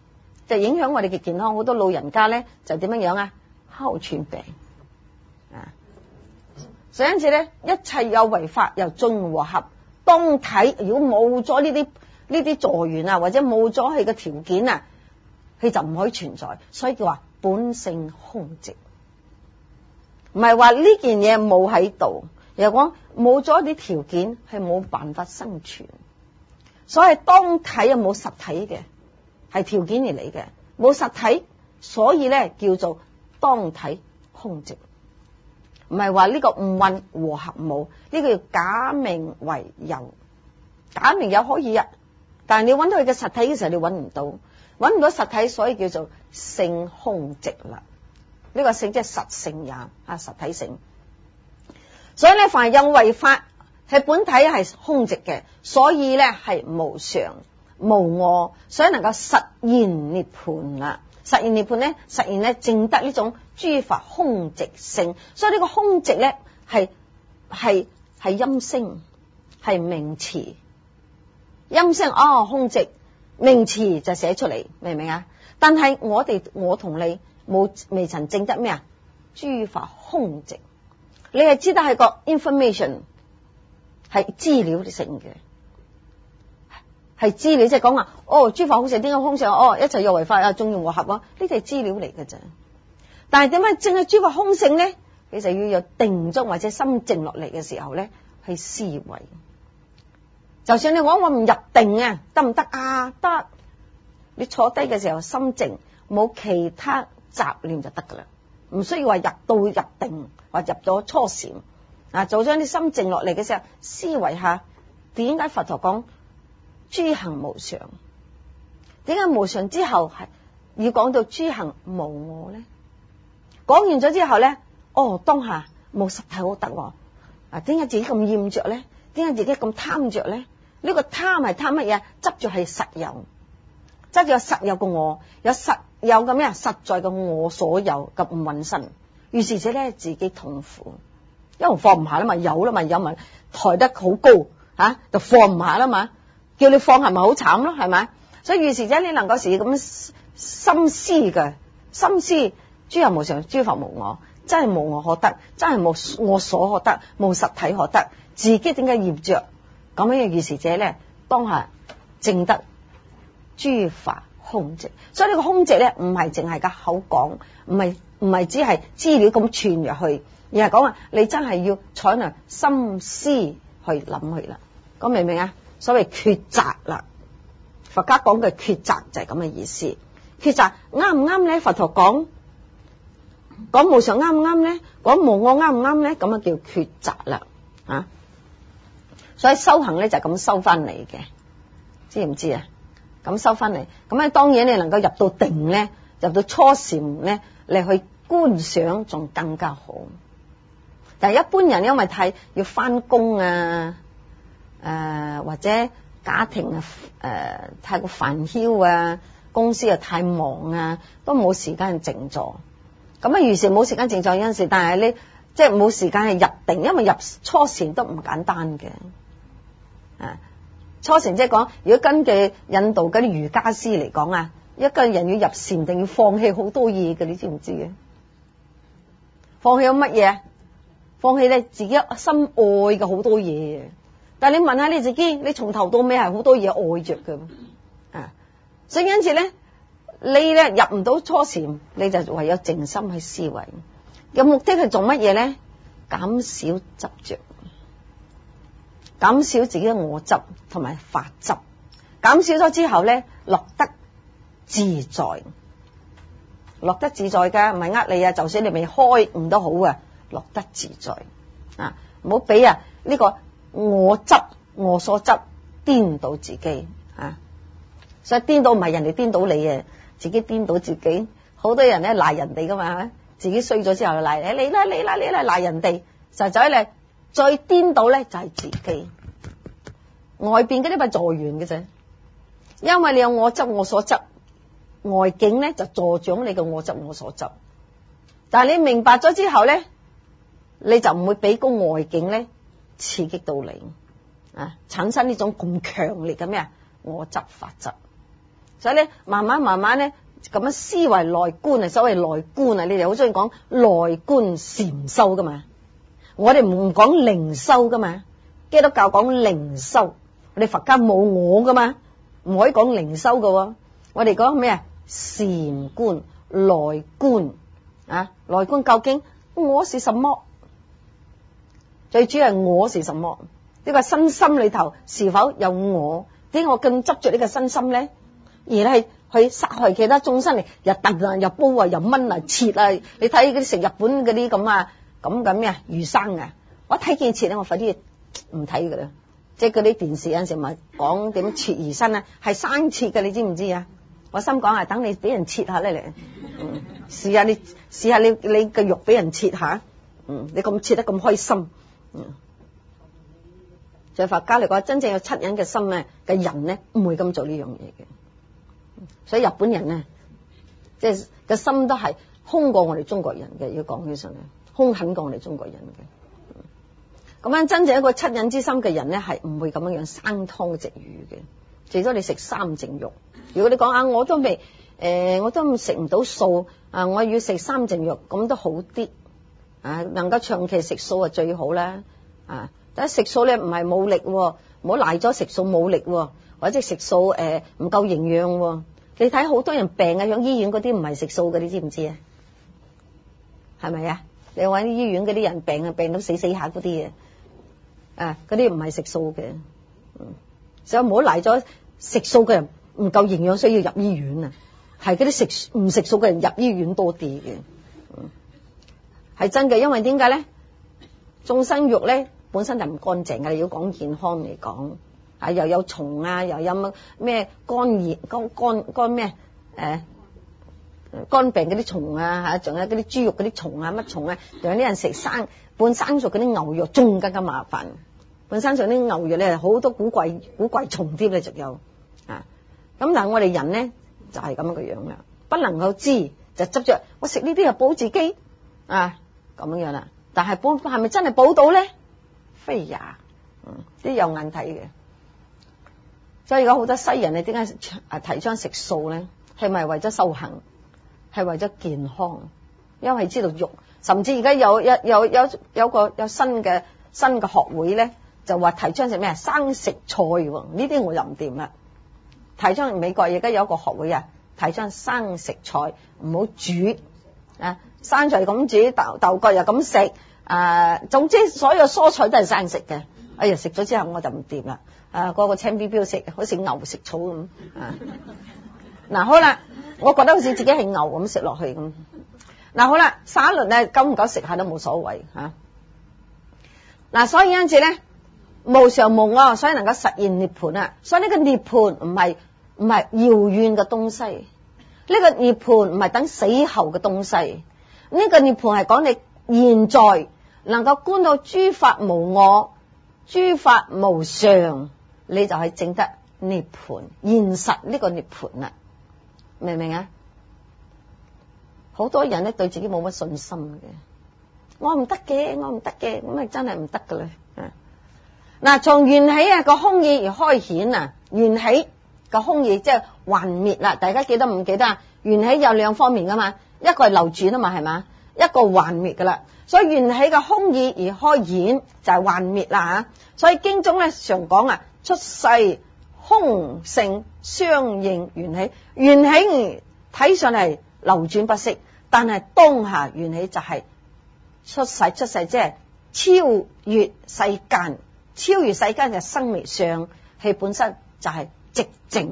就影響我哋嘅健康。好多老人家咧就點樣樣啊？哮喘病啊，所以因此咧，一切有為法由眾和合。當體如果冇咗呢啲助緣啊，或者冇咗佢嘅條件啊，佢就唔可以存在。所以叫話本性空寂，唔係話呢件嘢冇喺度，又講冇咗啲條件係冇辦法生存。所以當體啊冇實體嘅，係條件而嚟嘅，冇實體，所以咧叫做當體空寂。唔係話呢個五蘊和合冇，呢個叫假名為有，假名有可以啊，但係你揾到佢嘅實體嘅時候，你揾唔到，揾唔到實體，所以叫做性空寂啦。呢個性即係實性也啊，實體性。所以咧，凡係有為法係本體係空寂嘅，所以咧係無常無我，所以能夠實現涅槃啦。實現涅槃咧，實現咧證得呢種諸法空寂性。所以呢個空寂咧係音聲，係名詞。音聲空寂，名詞就寫出嚟，明唔明啊？但係我同你未曾證得咩啊？諸法空寂，你係知道係個 information， 係資料性嘅。係資料，即係講話諸法空寂，點解空寂？一切有為法啊，眾用和合啊，呢啲係資料嚟嘅啫。但係點解正係諸法空性咧？你就要有定中或者心靜落嚟嘅時候咧，去思維。就算你講我唔入定啊，得唔得啊？得。你坐低嘅時候心靜，冇其他雜念就得噶啦，唔需要話入定或入咗初禪啊。做咗啲心靜落嚟嘅時候，思維下點解佛陀講諸行無常？點解無常之後係要講到諸行無我咧？講完咗之後咧，當下冇實體好得啊！點解自己咁厭着咧？點解自己咁貪着咧？呢個貪係貪乜嘢？執住係實有，執住實有個我，有實有嘅咩啊？實在嘅我所有嘅唔穩身，於是者咧自己痛苦，因為放唔下啦嘛，有咪抬得好高吓，就放唔下啦嘛。叫你放係咪好慘咯？係咪？所以於是者你能夠時咁心思嘅心思，諸行無常，諸法無我，真係無我可得，真係無我所可得，無實體可得。自己點解業着咁樣嘅？於是者咧，當下證得諸法空寂。所以呢個空寂咧，唔係淨係個口講，唔係只係資料咁傳入去，而係講話你真係要採納心思去諗佢啦。咁明唔明啊？所謂抉擇啦，佛家講嘅抉擇就係咁嘅意思。抉擇啱唔啱咧？佛陀講無常啱唔啱咧？講無我啱唔啱咧？咁啊叫抉擇啦啊！所以修行咧就咁收翻嚟嘅，知唔知啊？咁收翻嚟，咁咧當然你能夠入到定咧，入到初禪咧，你去觀想仲更加好。但係一般人因為要翻工啊。或者家庭太過煩囂啊，公司又太忙啊，都冇時間靜坐。咁於是冇時間靜坐有陣時，但係你即係冇時間係入定，因為入初禪都唔簡單嘅。初禪即係講，如果根據印度嗰啲瑜伽師嚟講啊，一個人要入禪定要放棄好多嘢嘅，你知唔知嘅？放棄咗乜嘢？放棄咧自己心愛嘅好多嘢。但係你問下你自己，你從頭到尾係好多嘢愛着嘅，所以因此咧，你咧入唔到初禪，你就唯有靜心去思維。嘅目的係做乜嘢咧？減少執着，減少自己嘅我執同埋法執。減少咗之後咧，落得自在，落得自在噶，唔係呃你啊！就算你未開悟都好啊，落得自在啊！唔好俾呢個我執我所執顛倒自己啊！所以顛倒唔係人哋顛倒你啊，自己顛倒自己。好多人咧賴人哋噶嘛，自己衰咗之後賴你啦賴人哋，實在咧最顛倒咧就係自己。外邊嗰啲咪助緣嘅啫，因為你有我執我所執，外境咧就助長你嘅我執我所執。但係你明白咗之後咧，你就唔會俾個外境咧刺激到你啊，產生呢種咁強烈嘅咩我執法執。所以咧慢慢咧咁樣思維內觀啊，所謂內觀啊，你哋好中意講內觀禪修噶嘛？我哋唔講靈修噶嘛？基督教講靈修，我哋佛家冇我噶嘛，唔可以講靈修噶。我哋講咩啊？禪觀、內觀啊，內觀究竟我是什麼？最主要係我是什麼？呢個身心裏頭是否有我？點解我咁執着呢個身心咧？而係去殺害其他眾生嚟，又燉啊，又煲啊，又炆啊，切啊！你睇嗰啲食日本嗰啲咁咩魚生啊！我睇見切咧，我快啲唔睇噶啦。即係嗰啲電視有陣時咪講點切魚生啊，係生切嘅，你知唔知啊？我心講係等你俾人切下咧嚟，試下你個肉俾人切下，你咁切得咁開心，在佛家嚟講，真正有惻隱嘅心咧嘅人咧，唔會咁做呢樣嘢嘅。所以日本人咧，即係個心都係兇過我哋中國人嘅，要講起上嚟，兇狠過我哋中國人嘅。咁樣真正一個惻隱之心嘅人咧，係唔會咁樣生湯食魚嘅。除咗你食三淨肉，如果你講啊，我都食唔到素啊，我要食三淨肉，咁都好啲啊，能夠長期食素啊最好啦啊！但係食素咧唔係冇力，唔好賴咗食素冇力，或者食素唔夠營養。你睇好多人病啊，響醫院嗰啲唔係食素嘅，你知唔知啊？係咪啊？你搵醫院嗰啲人病啊，病到死下嗰啲嘢啊，嗰啲唔係食素嘅。所以唔好賴咗食素嘅人唔夠營養，需要入醫院啊。係嗰啲唔食素嘅人入醫院多啲嘅，係真嘅。因為點解咧？眾生肉咧本身就唔乾淨嘅，要講健康嚟講，啊又有蟲啊，又有咩肝炎、肝咩肝病嗰啲蟲啊，吓仲有嗰啲豬肉嗰啲蟲啊，乜蟲啊，仲有啲人食半生熟嗰啲牛肉，仲更加麻煩。半生熟啲牛肉咧好多古怪蟲添咧，仲有啊。咁但係我哋人咧就係咁樣嘅樣啦，不能夠知就執着我食呢啲又補自己啊咁樣啦。但係係咪真係補到咧？非也，啲有眼睇嘅。所以而家好多西人你點解提倡食素咧？係咪為咗修行？係為咗健康？因為知道肉，甚至而家有新嘅學會咧，就話提倡食咩生食菜喎。呢啲我又唔掂啦。提倡美國而家有一個學會啊，提倡生食菜，唔好煮啊，生菜咁煮，豆角又咁食啊，總之所有蔬菜都係生食嘅。哎呀，食咗之後我就唔掂啦，個個青標標食，好似牛食草咁啊。嗱好啦，我覺得好似自己係牛咁食落去咁。嗱好啦，沙律咧久唔久食下都冇所謂吓。嗱，所以因此咧，無常無我，所以能夠實現涅槃啊！所以呢個涅槃唔係遙遠嘅東西，呢個涅槃唔係等死後嘅東西，呢個涅槃係講你現在能夠觀到諸法無我、諸法無常，你就係證得涅槃，現實呢個涅槃啦，明唔明啊？好多人咧對自己冇乜信心嘅，我唔得嘅，咁咪真係唔得噶啦。嗱，從緣起啊個空義而開顯啊，緣起個空義即係幻滅啦。大家記得唔記得啊？緣起有兩方面噶嘛，一個係流轉啊嘛，係嘛？一個幻滅噶啦。所以緣起個空義而開顯就係幻滅啦吓。所以經中咧常講啊，出世空性相應緣起，緣起睇上嚟流轉不息，但係當下緣起就係出世，即係超越世間。超越世間嘅生命上，係本身就係寂靜，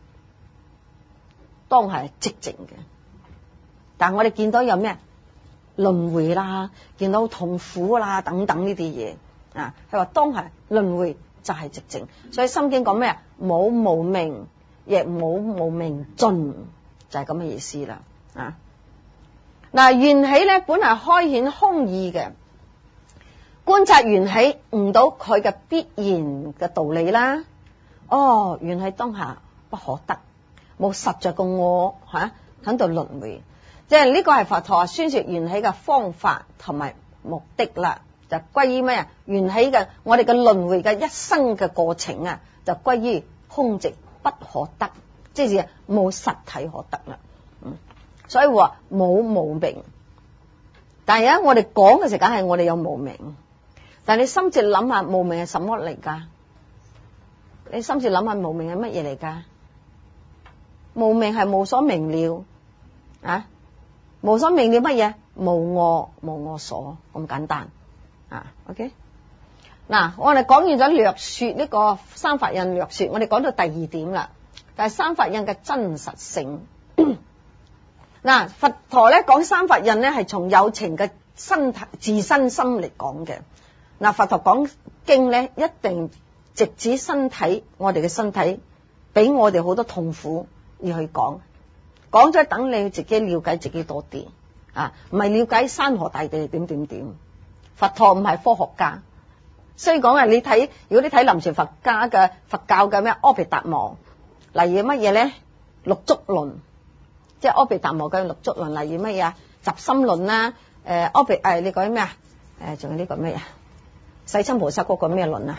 當係寂靜嘅。但係我哋見到有咩輪迴啦，見到痛苦啦等等呢啲嘢啊，佢話當係輪迴就係寂靜。所以心經講咩啊？冇無明，亦冇無明盡，就係咁嘅意思啦。啊，嗱，緣起咧本係開顯空義嘅。觀察緣起，悟到佢嘅必然嘅道理啦。哦，緣起當下不可得，冇實在個我喺度輪迴，即係呢個係佛陀宣說緣起嘅方法同埋目的啦。就歸於咩啊？緣起嘅我哋嘅輪迴嘅一生嘅過程啊，就歸於空寂不可得，即係冇實體可得啦。 所以話冇無明。但係而家我哋講嘅時間係我哋有無明，但係你深切諗下無明係什麼嚟㗎？你深切諗下無明係乜嘢嚟㗎？無明係無所明了啊！無所明了乜嘢？無我所咁簡單啊 ！OK， 嗱，我哋講完咗略說呢個三法印略說，我哋講到第二點啦，就係三法印嘅真實性。嗱，佛陀咧講三法印咧係從有情嘅身體自身心嚟講嘅。嗱，佛陀講經咧一定直指身體，我哋嘅身體俾我哋好多痛苦而去講咗等你自己了解自己多啲啊，唔係了解山河大地點點點。佛陀唔係科學家，所以講啊，你睇如果你睇臨傳佛教嘅咩阿毗達摩，例如乜嘢咧？六足論。即係阿毗達摩嘅六足論，例如乜嘢啊？集心論啦，你講咩啊？仲有呢個咩啊？世親菩薩嗰個咩論啊？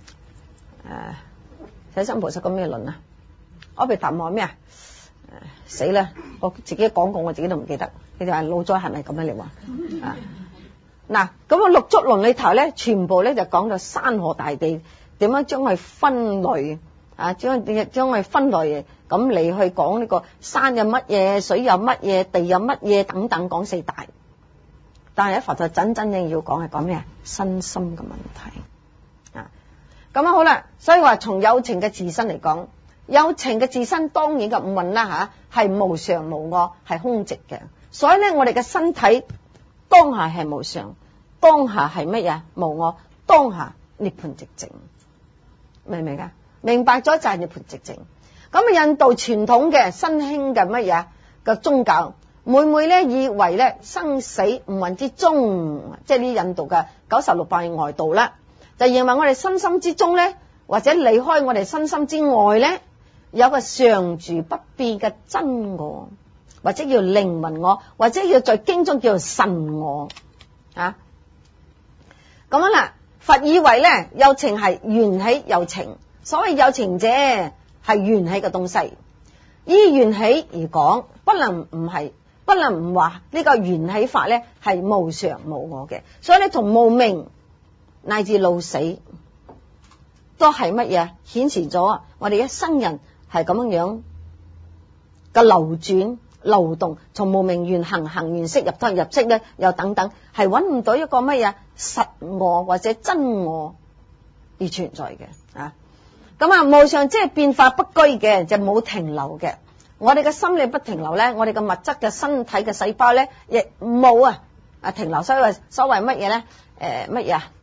世親菩薩個咩論啊？阿毗達摩咩啊？死啦！我自己講過，我自己都唔記得。你哋話老咗係咪咁樣你話啊？嗱，咁啊六足論裏頭咧，全部咧就講到山河大地點樣將佢分類啊，將佢分類。咁你去講呢個山有乜嘢，水有乜嘢，地有乜嘢等等，講四大。但係喺佛陀真正要講係講咩啊？身心嘅問題啊。咁好啦，所以話從有情嘅自身嚟講，有情嘅自身當然嘅五蘊啦吓，係無常無我，係空寂嘅。所以咧，我哋嘅身體當下係無常，當下係乜嘢？無我，當下涅槃寂靜，明唔明啊？明白咗就係涅槃寂靜。咁啊，印度傳統嘅新興嘅乜嘢嘅宗教，每咧以為咧生死五蘊之中，即係呢印度嘅96拜外道啦，就認為我哋身心之中咧，或者離開我哋身心之外咧，有個常住不變嘅真我，或者叫靈魂我，或者叫在經中叫做神我啊。咁樣啦，佛以為咧有情係緣起有情，所謂有情者係緣起嘅東西，依緣起而講，不能唔話呢個緣起法咧係無常無我嘅。所以咧，同無明乃至老死都係乜嘢？顯示咗我哋一生人係咁樣嘅流轉流動，從無明緣行，行緣識，入胎入識咧，又等等，係揾唔到一個乜嘢實我或者真我而存在嘅啊。咁啊，無常即係變化不居嘅，就冇停留嘅。我哋嘅心理不停留咧，我哋嘅物質嘅身體嘅細胞咧，亦冇停留。所謂乜嘢咧？乜嘢啊？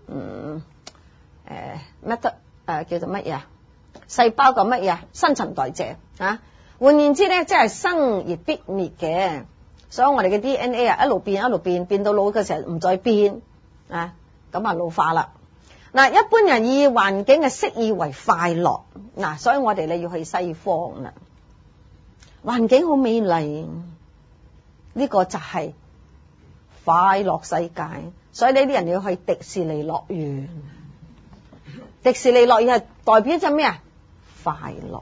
乜得叫做乜嘢啊？細胞嘅乜嘢？新陳代謝啊。換言之咧，即係生而必滅嘅。所以我哋嘅 DNA 一路變一路變，變到老嘅時候唔再變啊，咁啊老化啦。嗱，一般人以環境嘅適意為快樂，嗱，所以我哋咧要去西方啦。環境好美麗，呢個就係快樂世界。所以呢啲人要去迪士尼樂園。迪士尼樂園係代表咗咩啊？快樂。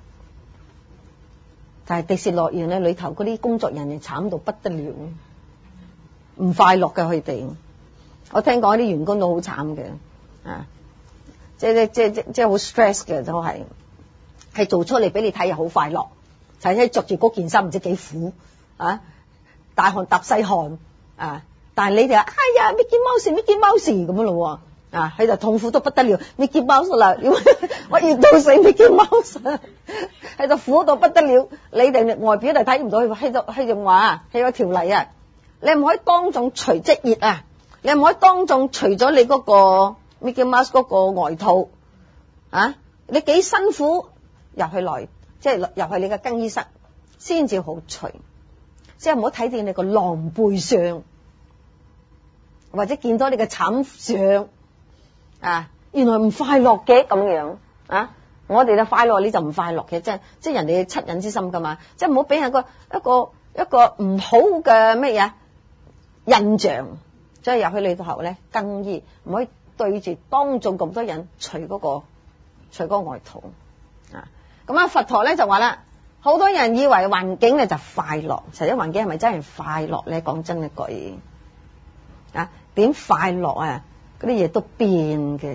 但係迪士尼樂園咧裏頭嗰啲工作人員慘到不得了，唔快樂嘅佢哋。我聽講啲員工都好慘嘅。啊，即係好 stress 嘅，都係做出嚟俾你睇又好快樂，就係着住嗰件衫唔知幾苦啊，大汗搭細汗啊，但係你哋話哎呀 Mickey Mouse 咁樣咯啊，佢就痛苦到不得了 Mickey Mouse 啦，我要到死 Mickey Mouse， 喺度苦到不得了，你哋外表就睇唔到，佢仲話佢有條例啊，你唔可以當眾除職業啊，你唔可以當眾除咗你嗰個Mickey Mouse 嗰個外套啊！你幾辛苦入去內，即係入去你嘅更衣室先至好除，即係唔好睇見你個狼狽相，或者見到你嘅慘相啊！原來唔快樂嘅咁樣啊！我哋嘅快樂你就唔快樂嘅，即係人哋惻隱之心噶嘛，即係唔好俾人一個唔好嘅乜嘢印象，即係入去你頭咧更衣，唔可以對住當眾咁多人除嗰個外套啊！咁啊，佛陀咧就話啦， 好多人以為環境咧就快樂，實際環境係咪真係快樂咧？講真一句啊，點快樂啊？嗰啲嘢都變嘅，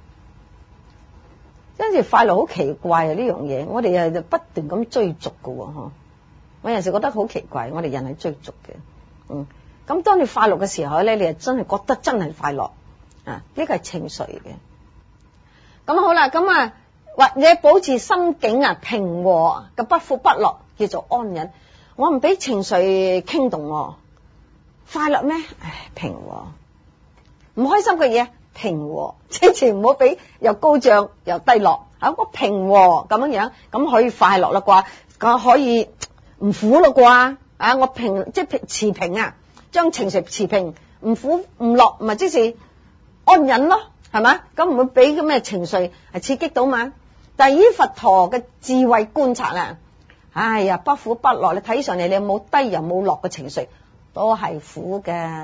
跟住快樂好奇怪啊！呢樣嘢我哋就不斷咁追逐嘅嗬。我有時覺得好奇怪，我哋人係追逐嘅，咁當你快樂嘅時候咧，你係真係覺得真係快樂啊！呢個係情緒嘅。咁好啦，咁啊或者保持心境啊平和嘅不苦不樂，叫做安忍。我唔俾情緒傾動我，快樂咩？唉，平和。唔開心嘅嘢平和，千祈唔好俾又高漲又低落，我平和咁樣，咁可以快樂啦啩，咁可以唔苦咯啩，我平即係持平啊，將情緒持平，唔苦唔樂，咪即是安忍咯，係嘛？咁唔會俾咁嘅情緒係刺激到嘛？但係以佛陀嘅智慧觀察啊，哎呀，不苦不樂，你睇上嚟你有冇低又冇樂嘅情緒，都係苦嘅。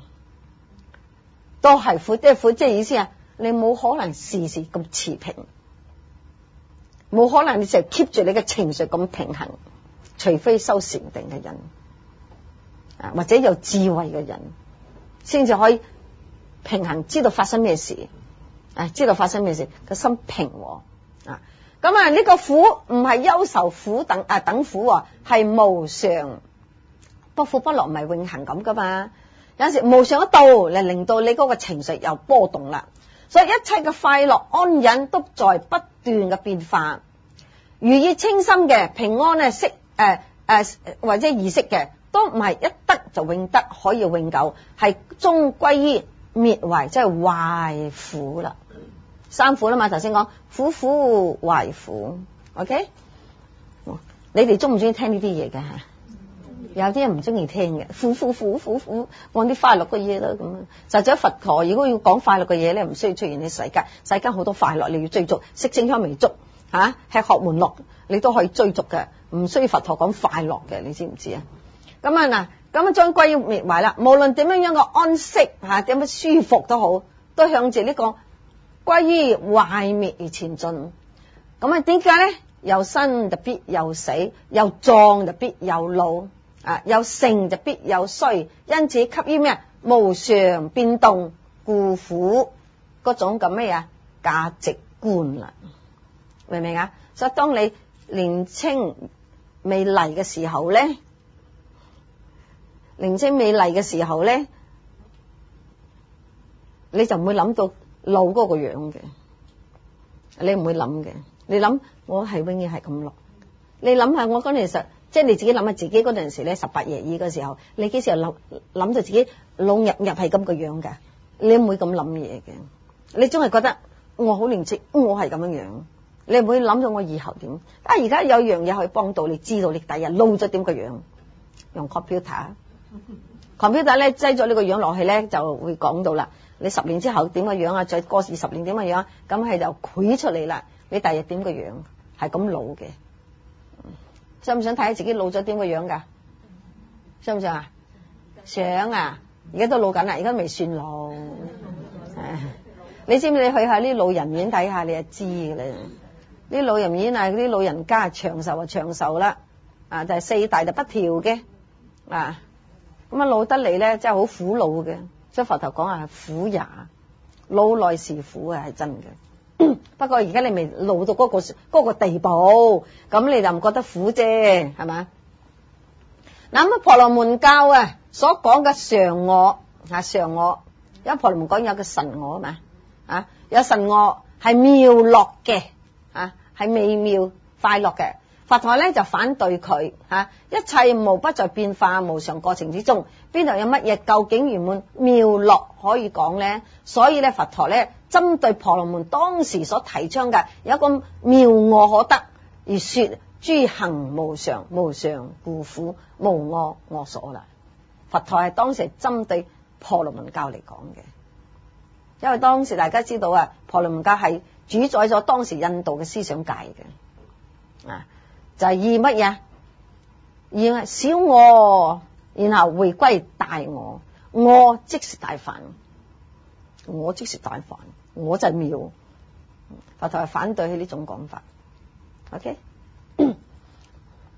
都係苦，即係苦，即係意思啊！你冇可能時時咁持平，冇可能你成日 keep 住你嘅情緒咁平衡，除非修禪定嘅人，或者有智慧嘅人，先至可以平衡，知道發生咩事，知道發生咩事，個心平和啊！咁啊，呢個苦唔係憂愁苦等苦，係無常，不苦不樂唔係永恆咁噶嘛。有陣時無常一到嚟，令到你嗰個情緒又波動啦，所以一切嘅快樂安忍都在不斷嘅變化。如意清心嘅平安咧，或者意識嘅，都唔係一得就永得，可以永久，係終歸於滅壞，即係壞苦啦。三苦啦嘛，頭先講苦苦壞苦 ，OK？ 你哋中唔中意聽呢啲嘢嘅？有啲人唔中意聽嘅，苦，講啲快樂嘅嘢啦咁啊。實際佛陀如果要講快樂嘅嘢咧，唔需要出現喺世間。世間好多快樂，你要追逐，色聲香味觸吃喝玩樂，你都可以追逐嘅，唔需要佛陀講快樂嘅，你知唔知啊？咁啊嗱，咁啊將歸於滅壞啦。無論點樣嘅安息點樣舒服都好，都向住呢個歸於壞滅而前進。咁啊點解咧？有生就必有死，有壯就必有老。有盛就必有衰，因此給予咩無常變動，故苦嗰種咁咩啊價值觀啦，明唔明啊？所以當你年青美麗嘅時候咧，你就唔會諗到老嗰個樣嘅，你唔會諗嘅。你諗我係永遠係咁落，你諗下我嗰陣時。即係你自己諗下自己嗰陣時咧，18夜二嘅時候，你幾時又諗到自己老入係咁個樣㗎？你唔會咁諗嘢嘅，你總係覺得我好年青，我係咁樣，你唔會諗到我以後點。而家有樣嘢可以幫到你，知道你第日老咗點個樣，用 computer 咧擠咗呢個樣落去咧，就會講到啦。你10年之後點個樣啊？再過20年點個樣？咁係就繪出嚟啦。你第日點個樣係咁老嘅。想唔想睇下自己老咗點個樣噶？想唔想啊？想啊！而家都老緊啦，而家未算老。你知唔知你去下啲老人院睇下，你就知嘅啦。啲老人院啲老人家長壽長壽啦，就係4大就不調嘅咁老得嚟咧，真係好苦惱嘅。所以佛頭講苦也，老來是苦啊，係真嘅。不過而家你未老到嗰個地步，咁你就唔覺得苦啫，係嘛？嗱咁婆羅門教所講嘅常我常我，因為婆羅門講有個神我嘛有神我係妙樂嘅係美妙快樂嘅。佛陀咧就反對佢一切無不在變化無常過程之中，邊度有乜嘢究竟圓滿妙樂可以講咧？所以咧佛陀咧針對婆羅門當時所提倡嘅有一個妙我可得而說諸行無常，無常故苦，無我我所啦。佛陀係當時針對婆羅門教嚟講嘅，因為當時大家知道婆羅門教係主宰咗當時印度嘅思想界嘅就係以乜嘢？以小我，然後回歸大我，我即是大梵，我即是大梵，我就係妙。佛陀係反對呢種講法。OK，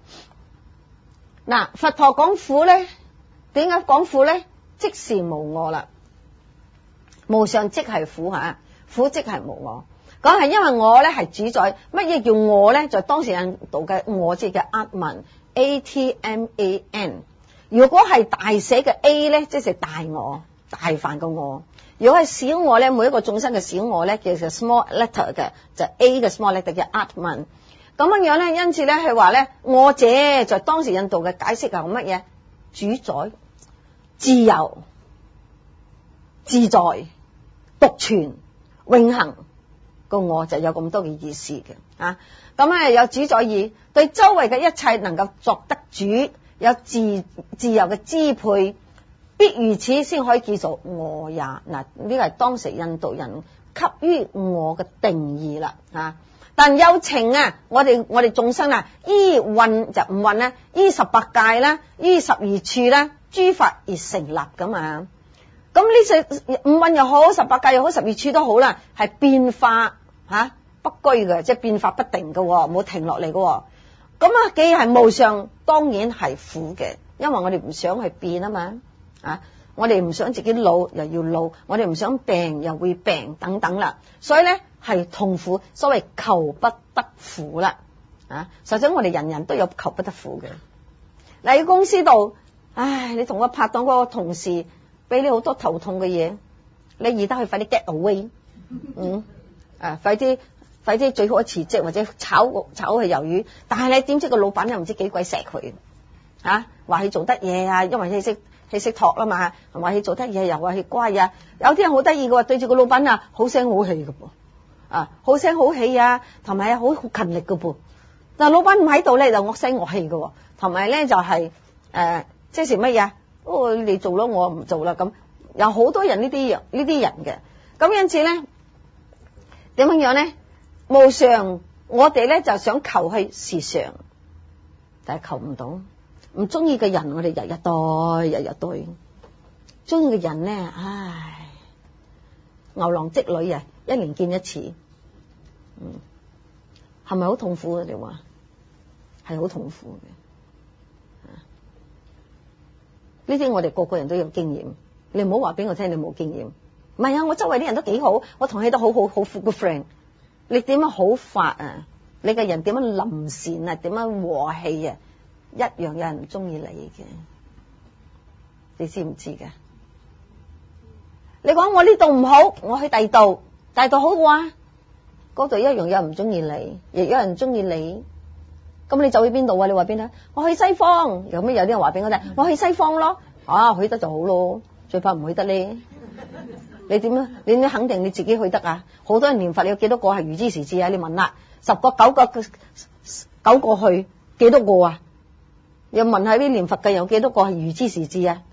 嗱，佛陀講苦咧，點解講苦咧？即是無我啦，無常即係苦吓，苦即係無我。講係因為我咧係主宰，乜嘢叫我咧？就當時印度嘅我字嘅Atman，Atman。如果係大寫嘅 A 咧，即係大我，大梵嘅我。如果係小我咧，每一個眾生嘅小我咧，叫做 small letter 嘅，就 A 嘅 small letter 嘅 Atman。咁樣咧，因此咧，佢話咧，我者就當時印度嘅解釋係乜嘢？主宰、自由、自在、獨存、永恆個我就有咁多嘅意思嘅啊。咁咧有主宰意，對周圍嘅一切能夠作得主，有自由嘅支配，必如此先可以叫做我也。嗱，呢個係當時印度人給予我嘅定義啦啊。但有情啊，我哋眾生啊，依運就唔運咧，依18界啦，依12處啦，諸法而成立咁啊。咁呢五運又好，18界又好，12處都好啦，係變化不居嘅，即係變化不定嘅，冇停落嚟嘅。咁啊，既係無常，當然係苦嘅，因為我哋唔想去變啊嘛。我哋唔想自己老又要老，我哋唔想病又會病等等啦，所以咧係痛苦，所謂求不得苦啦。實際我哋人人都有求不得苦嘅。嗱，喺公司度，你同個拍檔嗰個同事俾你好多頭痛嘅嘢，你易得去快啲 get away，快啲最好辭職或者炒去魷魚，但係你點知個老闆又唔知幾鬼錫佢，話佢做得嘢啊，因為佢識托啦嘛，同埋佢做得嘢又話佢乖啊，有啲人好得意嘅，對住個老闆啊好聲好氣嘅噃，好聲好氣啊，同埋好勤力嘅噃，但係老闆唔喺度咧就惡聲惡氣嘅，同埋咧就係即係乜嘢？你做咯，我唔做啦，咁有好多人呢啲人嘅，咁因此咧點樣咧？無常，我哋咧就想求去時常，但係求唔到。唔中意嘅人，我哋日日對。中意嘅人咧，牛郎織女啊，一年見一次，係咪好痛苦啊？你話係好痛苦嘅。呢啲我哋個個人都有經驗，你唔好話俾我聽你冇經驗。唔係啊，我周圍啲人都幾好，我同佢都好好 good friend。你點樣好法啊？你嘅人點樣臨善啊？點樣和氣啊？一樣有人唔中意你嘅，你知唔知嘅？你講我呢度唔好，我去第二度好嘅話，嗰度一樣有人唔中意你，亦有人中意你。咁你走去邊度啊？你話邊度？我去西方。有啲人話俾我聽，我去西方咯。去得就好咯，最怕唔去得咧。你點啊？你肯定你自己去得啊？好多人念佛，你有幾多個係預知時至啊？你問啦，10個9個去，幾多個啊？又問下啲念佛嘅有幾多個係預知時至啊？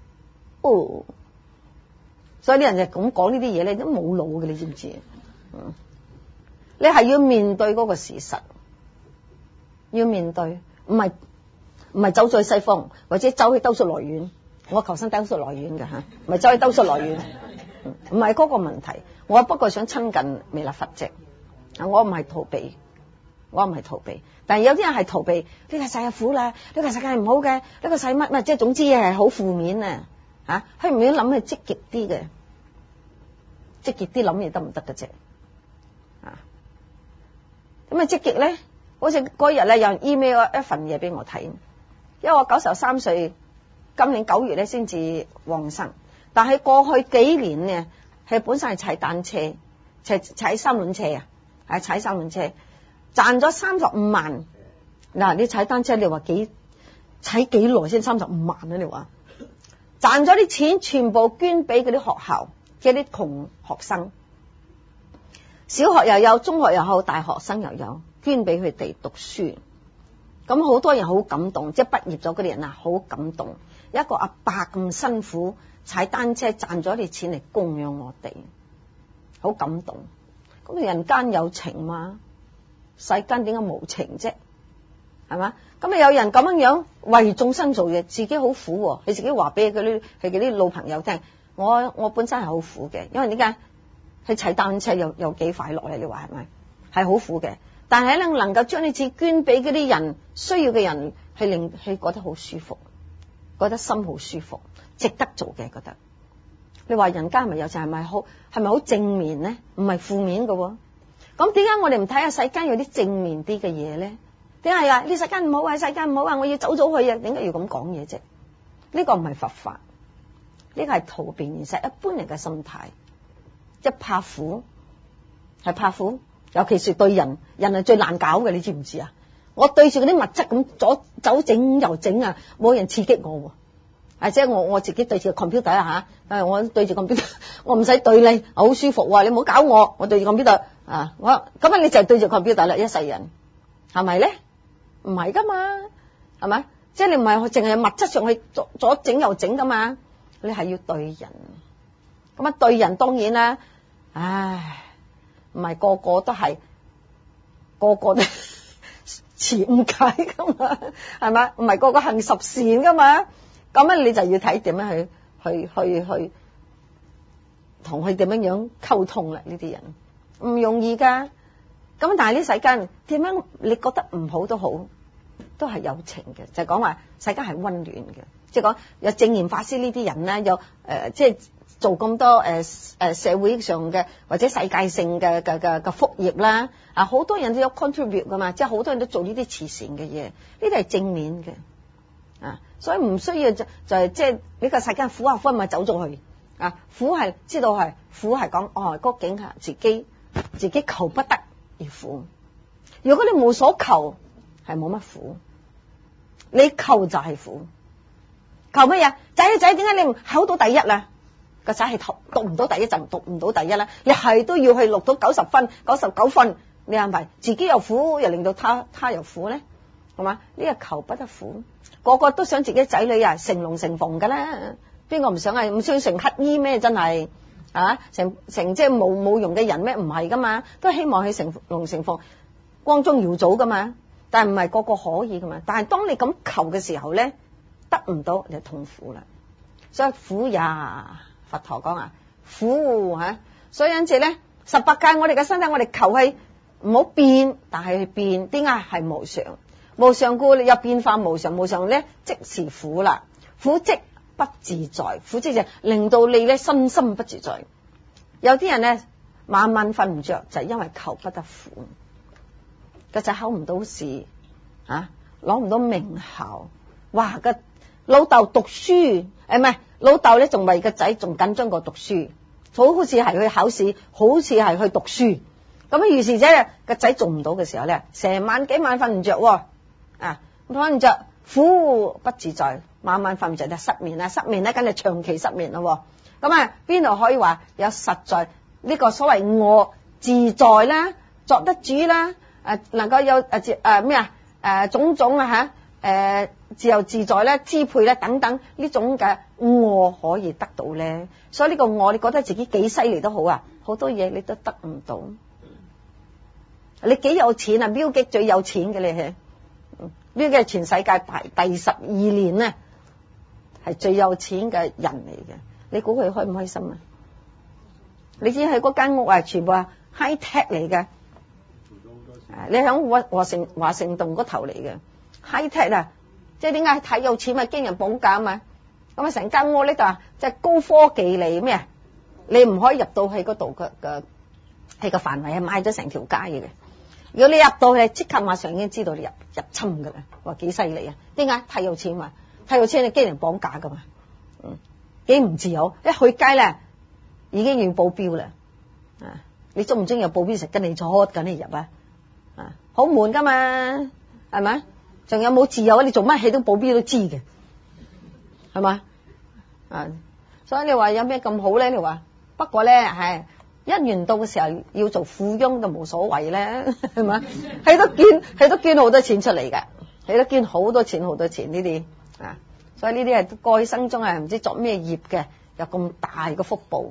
所以啲人就咁講呢啲嘢咧，都冇腦嘅，你知唔知？你係要面對嗰個事實，要面對，唔係走咗去西方，或者走去兜率來源。我求生兜率來源嘅吓，唔係走去兜率來源，唔係嗰個問題。我不過想親近彌勒佛啫，我唔係逃避。但係有啲人係逃避，呢個世界苦啦，呢個世界唔好嘅，呢個世乜，即係總之係好負面啊！佢唔要諗係積極啲嘅，積極啲諗嘢得唔得嘅啫？咁積極咧，好似嗰日咧有人 email 一份嘢俾我睇，因為我93歲，今年9月咧先至往生，但係過去幾年呢，係本身係踩單車，踩三輪車啊，踩三輪車。賺咗35萬，嗱，你踩單車你話踩幾耐先35萬啊？你話賺咗啲錢全部捐俾嗰啲學校嘅啲窮學生，小學又有，中學又有，大學生又有，捐俾佢哋讀書。咁好多人好感動，即係畢業咗嗰啲人啊，好感動。一個阿伯咁辛苦踩單車賺咗啲錢嚟供養我哋，好感動。咁人間有情嘛？世間點解無情啫？係嘛？咁有人咁樣為眾生做嘢，自己好苦。你自己話俾佢啲老朋友聽，我本身係好苦嘅，因為點解？去踩單車有幾快樂咧？你話係咪？係好苦嘅，但係咧能夠將你錢捐俾嗰啲人需要嘅人， 令佢覺得好舒服，覺得心好舒服，值得做嘅覺得。你話人間係咪有情，係咪好正面咧？唔係負面嘅喎。咁點解我哋唔睇下世間有啲正面啲嘅嘢咧？點解啊？呢世間唔好啊，世間唔好啊，我要走咗去啊！點解要咁講嘢啫？呢個唔係佛法，呢個係逃避現實一般人嘅心態，即係怕苦，係怕苦。尤其是對人係最難搞嘅，你知唔知啊？我對住嗰啲物質咁左整右整啊，冇人刺激我喎。即係我自己對住個 computer 啊嚇，我對住 computer， 我唔使對你，好舒服喎。你唔好搞我對住 computer 啊，咁啊你就係對住 computer 啦，一世人係咪咧？唔係噶嘛，係咪？即係你唔係淨係物質上去左整右整噶嘛，你係要對人。咁啊對人當然啦，唉，唔係個個都係個個都持誤解噶嘛，係咪？唔係個個行十善噶嘛，咁咧你就要睇點樣去同佢點樣溝通啦。呢啲人唔容易噶。咁但係呢世間點樣你覺得唔好都好，都係有情嘅，就係講話世間係溫暖嘅，即係講有證嚴法師呢啲人咧，有即係做咁多社會上嘅或者世界性嘅福業啦，好多人都有 contribute 噶嘛，即係好多人都做呢啲慈善嘅嘢，呢啲係正面嘅所以唔需要就係即係呢個世間苦啊苦咪走咗去苦係知道係苦係講嗰個境下自己求不得而苦。如果你冇所求，係冇乜苦。你求就係苦，求乜嘢？仔點解你唔考到第一啦？個仔係讀唔到第一就讀唔到第一啦。你係都要去錄到90分、99分，你係咪自己又苦，又令到他又苦咧？係嘛？呢個求不得苦，個個都想自己仔女成龍成鳳噶啦，邊個唔想啊？唔想成乞衣咩？真係成即係冇用嘅人咩？唔係噶嘛，都希望佢成龍成鳳、光宗耀祖噶嘛。但係唔係個個可以噶嘛？但係當你咁求嘅時候咧，得唔到你就痛苦啦。所以苦也，佛陀講苦所以因此咧，18界我哋嘅身體，我哋求係唔好變，但係去變，點解係無常？無常故有變化，無常咧即是苦啦。苦即不自在，苦即就令到你咧身心不自在。有啲人咧晚晚瞓唔着，就係因為求不得苦。個仔考唔到試攞唔到名校，哇！個老豆讀書唔係老豆咧，仲為個仔仲緊張過讀書，好似係去考試，好似係去讀書。咁於是者個仔做唔到嘅時候咧，成晚幾晚瞓唔着瞓唔着，苦不自在，晚晚瞓唔着就失眠啦。失眠咧，梗係長期失眠咯。咁邊度可以話有實在呢個所謂我自在啦，作得主啦？能夠有種種自由自在咧，支配咧等等呢種嘅我可以得到咧。所以呢個我，你覺得自己幾犀利都好好多嘢你都得唔到。你幾有錢啊？標記最有錢嘅你係呢個係全世界排第12年咧，係最有錢嘅人嚟嘅。你估佢開唔開心啊？你知佢嗰間屋全部係 high tech 嚟嘅。你響華盛頓嗰頭嚟嘅 high tech 即係點解太有錢咪驚人綁架嘛？咁成間屋呢度即係高科技嚟咩？你唔可以入到去嗰度嘅係個範圍係買咗成條街嘅。如果你入到去，即刻馬上已經知道你入侵噶啦，話幾犀利啊！點解太有錢嘛？太有錢你驚人綁架噶嘛？幾唔自由？一去街咧已經要保鏢啦。你中唔中意有保鏢食跟你坐跟你入好悶噶嘛，係咪？仲有冇自由？你做乜戲都保鏢都知嘅，係嘛？所以你話有咩咁好咧？你話不過咧係一元到嘅時候要做富翁就冇所謂咧，係咪？係都捐好多錢出嚟嘅，係都捐好多錢呢啲所以呢啲係過去生中唔知作咩業嘅，有咁大嘅福報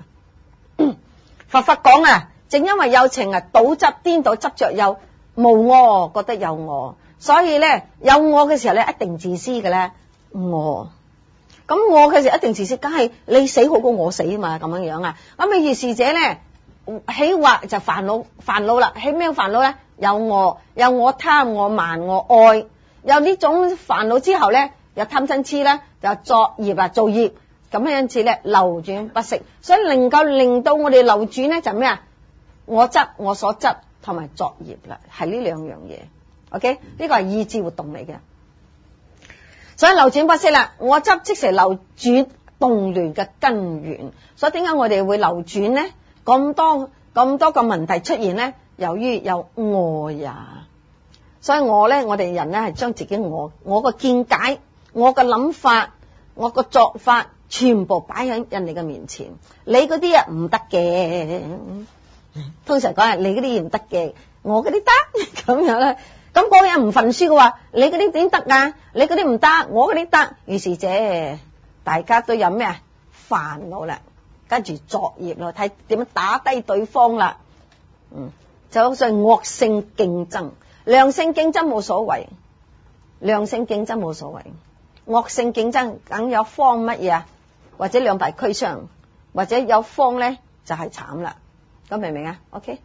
佛講正因為有情倒執顛倒執着有無我，覺得有我，所以咧有我嘅時候咧一定自私嘅咧我。咁我嘅時候一定自私，梗係你死好過我死啊嘛，咁樣咁於是者咧起惑就煩惱啦，起咩煩惱咧？有我貪我慢我愛， 有呢種煩惱之後咧，有貪嗔痴咧，就作業啊，造業，咁因此咧流轉不息，所以能夠令到我哋流轉咧就咩啊？我執、我所執同埋作業啦，係呢兩樣嘢。OK， 呢個係意志活動嚟嘅，所以流轉不息啦。我執即是流轉動亂嘅根源，所以點解我哋會流轉呢？咁多個問題出現呢？由於有我呀。所以我哋人咧係將自己我個見解、我個諗法、我個作法，全部擺喺人哋嘅面前。你嗰啲啊唔得嘅，通常講係你嗰啲嘢唔得嘅，我嗰啲得咁樣啦。咁嗰個人唔忿輸嘅話，你嗰啲點得啊？你嗰啲唔得，我嗰啲得。於是者大家都有咩啊？煩惱啦，跟住作業咯，睇點樣打低對方啦。就好似惡性競爭，良性競爭冇所謂，良性競爭冇所謂，惡性競爭梗有方乜嘢啊？或者兩敗俱傷，或者有方咧就係慘啦。咁明唔明啊 ？OK。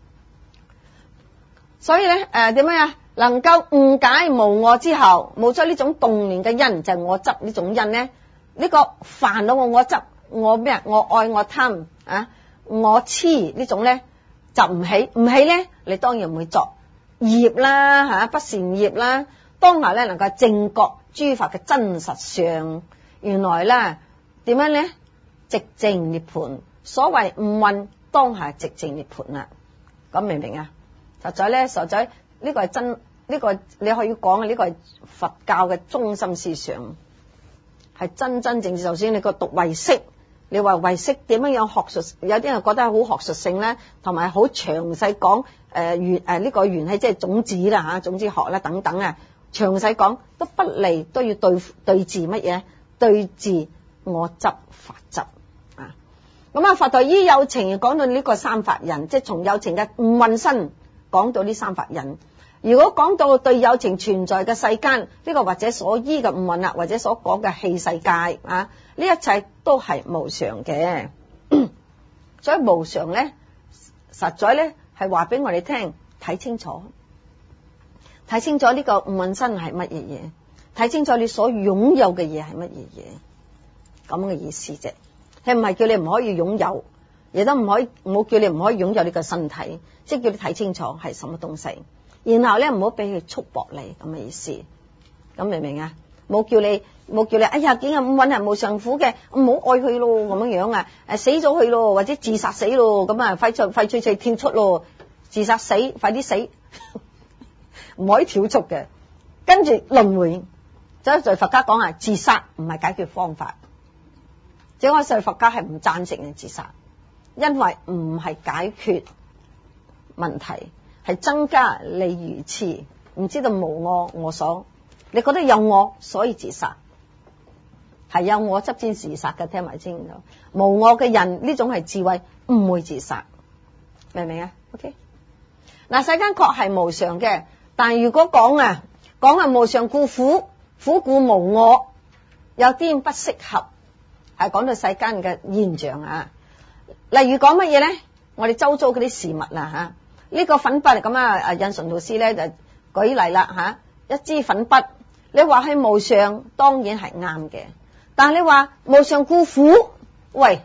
所以咧，點樣啊？能夠誤解無我之後，冇咗呢種動亂嘅因，就係我執呢種因咧。呢個煩惱我執，我咩啊？我愛我貪啊，我痴呢種咧就唔起咧，你當然唔會作業啦嚇，不善業啦。當下咧能夠正覺諸法嘅真實相，原來咧點樣咧？寂靜涅槃。所謂五蘊當下寂靜涅槃啦。咁明唔明啊？實在呢個係真，呢個你可以講嘅，呢個係佛教嘅中心思想，係真真正正。就算你個讀唯識，你話唯識點樣學術，有啲人覺得係好學術性咧，同埋好詳細講呢個緣起即係種子啦嚇，種子學啦等等啊，詳細講都不離，都要對治乜嘢？對治我執法執啊。咁啊，佛陀依有情講到呢個三法印，即係從有情嘅五蘊身講到呢三法印。如果講到對有情存在嘅世間，呢個或者所依嘅五蘊啦，或者所講嘅器世界啊，呢一切都係無常嘅。所以無常咧，實在咧係話俾我哋聽，睇清楚呢個五蘊身係乜嘢嘢，睇清楚你所擁有嘅嘢係乜嘢嘢，咁嘅意思啫。係唔係叫你唔可以擁有，亦都冇叫你唔可以擁有呢個身體，即係叫你睇清楚係什麼東西。然後咧唔好俾佢束縛你，咁嘅意思，咁明唔明啊？冇叫你，哎呀，見五蘊係無常苦嘅，唔好愛佢咯，咁樣啊，死咗佢咯，或者自殺死咯，咁啊，快脆跳出咯，自殺死，快啲死，唔可以跳出嘅。跟住輪迴，就在佛家講啊，自殺唔係解決方法，即係我在佛家係唔贊成嘅自殺，因為唔係解決問題。係增加你愚痴，唔知道無我所，你覺得有我所以自殺，係有我執先自殺嘅，聽埋清楚。無我嘅人呢種係智慧，唔會自殺，明唔明啊 ？OK， 嗱，世間確係無常嘅，但係如果講無常故苦，苦故無我，有啲不適合，係講到世間嘅現象啊。例如講乜嘢咧？我哋周遭嗰啲事物啦吓。呢個粉筆咁啊，印順老師咧就舉例啦吓，一支粉筆，你話係無常，當然係啱嘅。但係你話無常故苦，喂，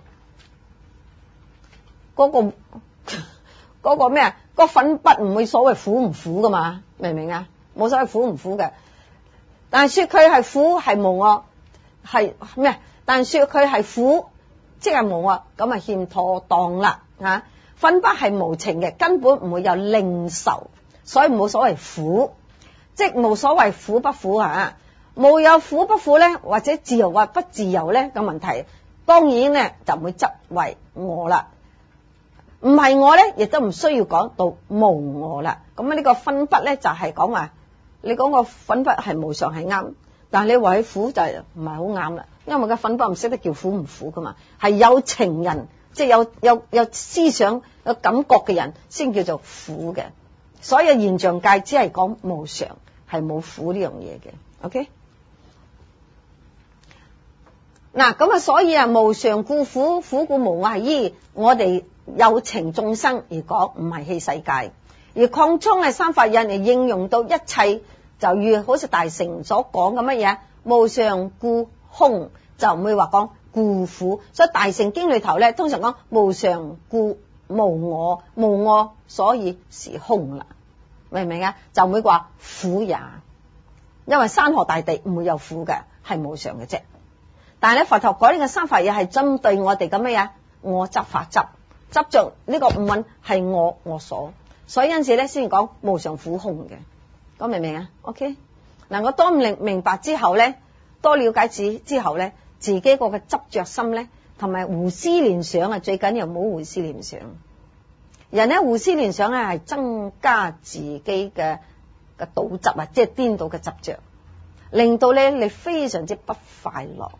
嗰個咩啊？個粉筆唔會所謂苦唔苦噶嘛，明唔明啊？冇所謂苦唔苦嘅。但係說佢係苦係無我，係咩？但係說佢係苦，即係無我，咁啊欠妥當啦吓。粉筆係無情嘅，根本唔會有另受，所以冇所謂苦，即係冇所謂苦不苦吓，冇有苦不苦咧，或者自由或不自由咧嘅問題，當然咧就唔會執為我啦，唔係我咧，亦都唔需要講到無我啦。咁呢個粉筆咧就係講話，你講個粉筆係無常係啱，但係你話佢苦就唔係好啱啦，因為個粉筆唔識得叫苦唔苦噶嘛，係有情人。即係有思想有感覺嘅人先叫做苦嘅，所有現象界只係講無常，係冇苦呢樣嘢嘅。OK， 嗱咁啊，所以啊，無常故苦，苦故無我係依我哋有情眾生而講，唔係器世界。而擴充係三法印嚟應用到一切就如好似大乘所講嘅乜嘢無常故空，就唔會話講故苦。所以大乘經裏頭咧，通常講無常故無我，無我所以是空啦，明唔明啊？就唔會話苦也，因為山河大地唔會有苦嘅，係無常嘅啫。但係咧，佛陀講呢個三法嘢係針對我哋嘅乜嘢？我執法執着呢個五蘊係我所，所以因此咧先講無常苦空嘅。講明唔明啊 ？OK， 嗱，我多明白之後咧，多了解之後咧，自己個嘅執着心咧，同埋胡思亂想啊，最緊要唔好胡思亂想。人咧胡思亂想咧係增加自己嘅倒執啊，即係顛倒嘅執着，令到咧你非常之不快樂。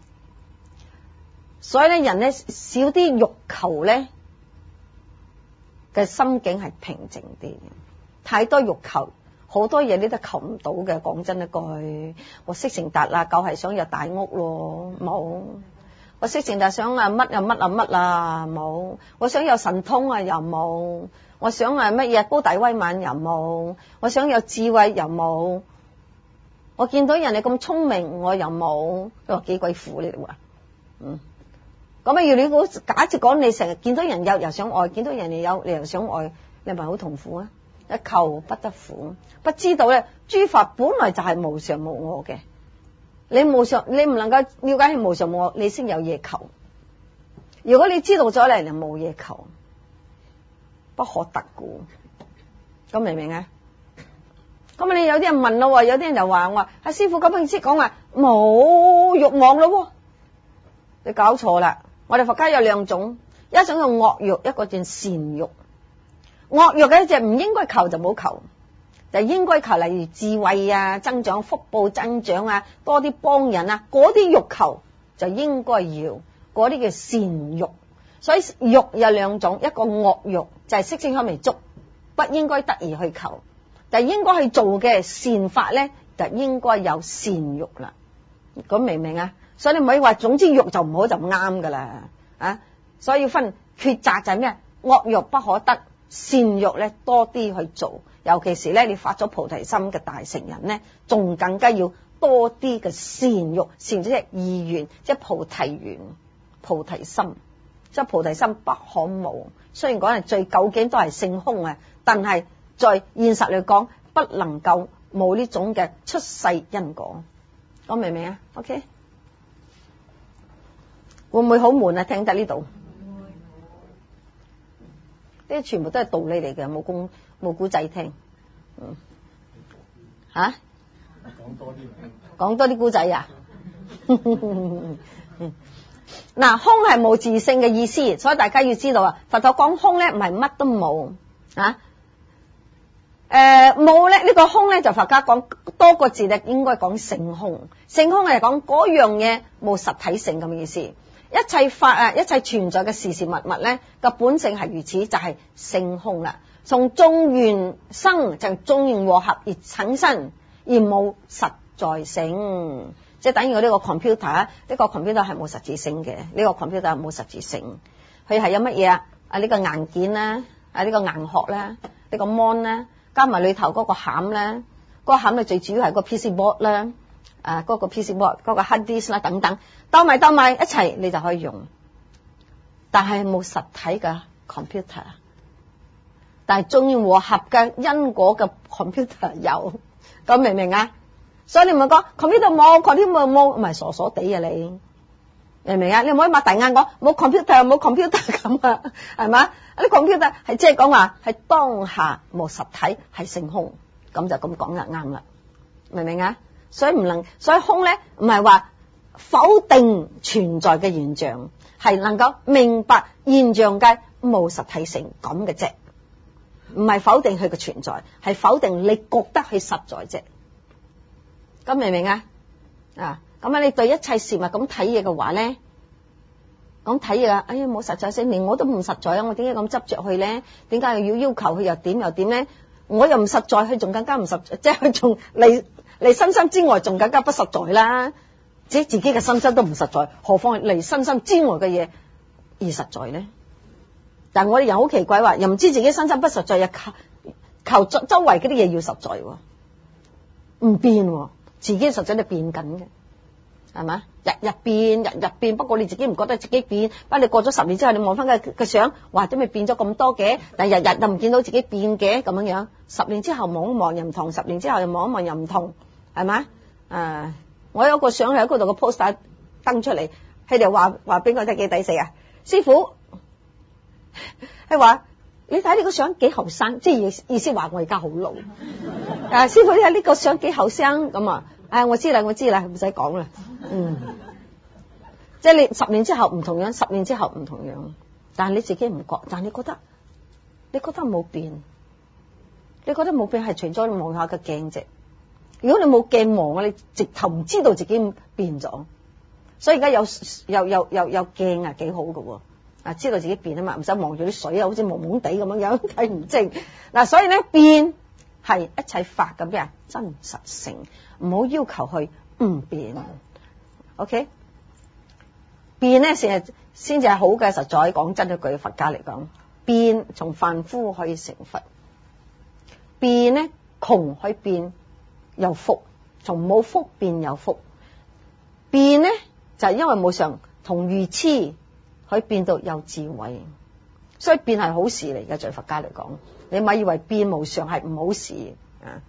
所以咧，人咧少啲欲求咧嘅心境係平靜啲嘅，太多欲求。好多嘢你都求唔到嘅，講真一句，我識成達啦，夠係想有大屋咯，冇；我識成達想啊乜啊乜啊乜啊，冇；我想有神通啊又冇；我想啊乜嘢高大威猛又冇；我想有智慧又冇；我見到人哋咁聰明我又冇，你話幾鬼苦你哋話？咁啊要你估，假設講你成日見到人有又想愛，見到人哋有你又想愛，你係咪好痛苦啊？一求不得苦，不知道咧，諸法本來就係無常無我嘅。你無常，你唔能夠了解係無常無我，你先有嘢求。如果你知道咗嚟，你冇嘢求，不可得故。咁明唔明啊？咁你有啲人問咯，有啲人就話我話阿師傅咁樣先講話冇欲望咯，你搞錯啦。我哋佛家有兩種，一種叫惡欲，一個叫善欲。惡欲嘅就唔應該求就冇求，就應該求，例如智慧啊增長、福報增長啊，多啲幫人啊，嗰啲欲求就應該要，嗰啲叫善欲。所以欲有兩種，一個惡欲就係色聲香味觸，不應該得而去求，但係應該去做嘅善法咧，就應該有善欲啦。咁明唔明啊？所以你唔可以話總之欲就唔好就唔啱噶啦啊！所以要分抉擇就係咩？惡欲不可得。善欲咧多啲去做，尤其是咧你發咗菩提心嘅大乘人咧，仲更加要多啲嘅善欲，善即係意願，即係菩提緣、菩提心，即係菩提心不可無。雖然講係最究竟都係性空啊，但係在現實嚟講，不能夠冇呢種嘅出世因果。我明唔明啊 ？OK， 會唔會好悶啊？聽得呢度？啲全部都係道理嚟嘅，冇古仔聽。吓？講多啲古仔啊！嗱，空係無自性嘅意思，所以大家要知道啊，佛陀講空咧唔係乜都冇啊。冇咧呢個空咧就佛家講多個字咧，應該講性空。性空係講嗰樣嘢冇實體性咁嘅意思。一切法啊，一切存在嘅事事物物咧，個本性係如此，就係性空啦。從眾緣生就眾緣和合而產生，而冇實在性，即係等於我呢個 computer，呢個 computer 係冇實質性嘅，呢個 computer 係冇實質性。佢係有乜嘢啊？呢個硬件啦，呢個硬殼啦，呢個 mon 啦，加埋裏頭嗰個餡啦，嗰個餡咧最主要係個 PC board 啦。嗰個 PC board 嗰個 hard disk 啦等等，兜埋一齊你就可以用，但係冇實體嘅 computer， 但係眾緣和合嘅因果嘅 computer 有，咁明唔明啊？所以你唔好講 computer 冇，唔係傻傻地啊你，明唔明啊？你唔可以擘大眼講冇 computer 咁啊，係嘛？啲 computer 係即係講話係當下冇實體係性空，咁就咁講就啱啦，明唔明啊？所以空咧唔係話否定存在嘅現象，係能夠明白現象界冇實體性咁嘅啫，唔係否定佢嘅存在，係否定你覺得佢實在啫。咁明唔明啊？咁啊，你對一切事物咁睇嘢嘅話咧，咁睇嘢啊，哎呀冇實在性，連我都唔實在啊，我點解咁執着佢咧？點解要求佢又點咧？我又唔實在，佢仲更加唔實在，即係佢仲離身心之外仲更加不實在啦，即係自己嘅身心都唔實在，何況離身心之外嘅嘢而實在咧？但係我哋人好奇怪話，又唔知自己身心不實在，又求周圍嗰啲嘢要實在喎。 唔變喎，自己實際都變緊嘅，係咪？日日變，日日變。不過你自己唔覺得自己變，不過你過咗10年之後，你望翻個相，哇，點解變咗咁多嘅？但係日日又唔見到自己變嘅咁樣樣。10年之後望一望又唔同，10年之後又望一望又唔同，係咪？我有個相喺嗰度個 poster 登出嚟，佢哋話俾我聽幾抵死啊！師傅係話你睇呢個相幾後生，即係意思話我而家好老。師傅你睇呢個相幾後生咁啊？我知啦，唔使講啦。即係你10年之後唔同樣，10年之後唔同樣，但係你自己唔覺，但係你覺得冇變，你覺得冇變係除咗望下個鏡啫。如果你冇鏡望，你直頭唔知道自己變咗。所以而家有鏡啊，幾好㗎喎！知道自己變啊嘛，唔使望住啲水啊，好似蒙蒙地咁樣睇唔清。所以咧變係一切法嘅咩啊？真實性，唔好要求佢唔變。OK， 變咧先至係好嘅。實在講真一句，佛家嚟講，變從凡夫可以成佛，變咧窮可以變有福，從冇福變有福。變咧就係因為冇常，同愚痴可以變到有智慧，所以變係好事嚟嘅。在佛家嚟講，你咪以為變無常係唔好事啊。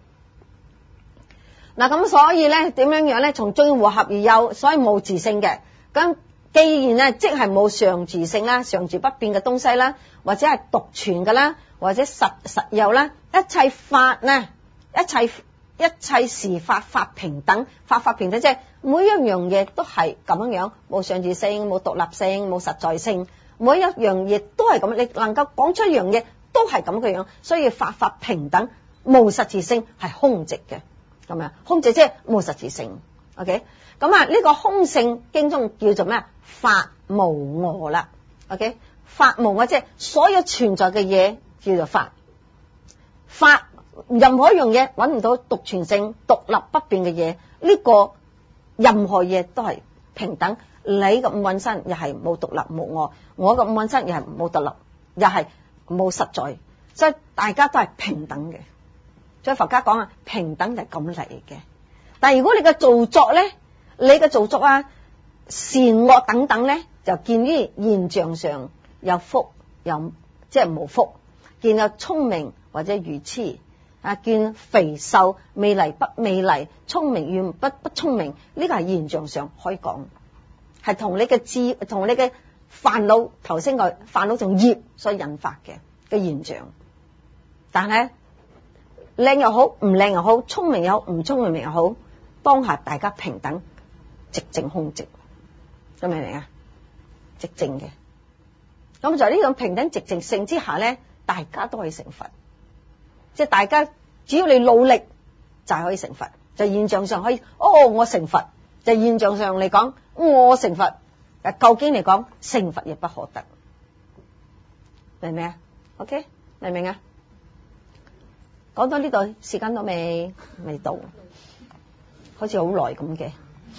咁所以咧點樣咧？從眾和合而有，所以冇自性嘅。咁既然咧即係冇常住性啦，常住不變嘅東西啦，或者係獨存嘅啦，或者實有啦，一切法咧，一切時法平等，法平等即係每一樣嘢都係咁樣，冇常住性，冇獨立性，冇實在性，每一樣嘢都係咁。你能夠講出一樣嘢都係咁嘅樣，所以法平等，無實質性係空寂嘅。咁樣空寂即係無實質性。OK， 咁呢個空性經中叫做咩？法無我啦。OK， 法無我即係所有存在嘅嘢叫做法。法任何一樣嘢揾唔到獨存性、獨立不變嘅嘢，呢個任何嘢都係平等。你嘅五蘊身又係冇獨立冇我，我嘅五蘊身又係冇獨立，又係冇實在，所以大家都係平等嘅。所以佛家講平等就係咁嚟嘅。但係如果你嘅造作咧，你嘅造作善惡等等咧，就見於現象上有福有即係無福，見有聰明或者愚痴，見肥瘦美麗不美麗，聰明與不聰明，呢個係現象上可以講，係同你嘅煩惱頭先個煩惱同業所引發嘅現象。但係靚又好，唔靚又好，聰明又好，唔聰明又好，當下大家平等，寂靜空寂，明唔明啊？寂靜嘅，咁就呢種平等寂靜性之下咧，大家都可以成佛。即係大家只要你努力就係可以成佛，就現象上可以我成佛，就現象上嚟講我成佛，究竟嚟講成佛亦不可得，明唔明啊 ？OK， 明唔明啊？講到呢度時間都未到，好似好耐咁嘅。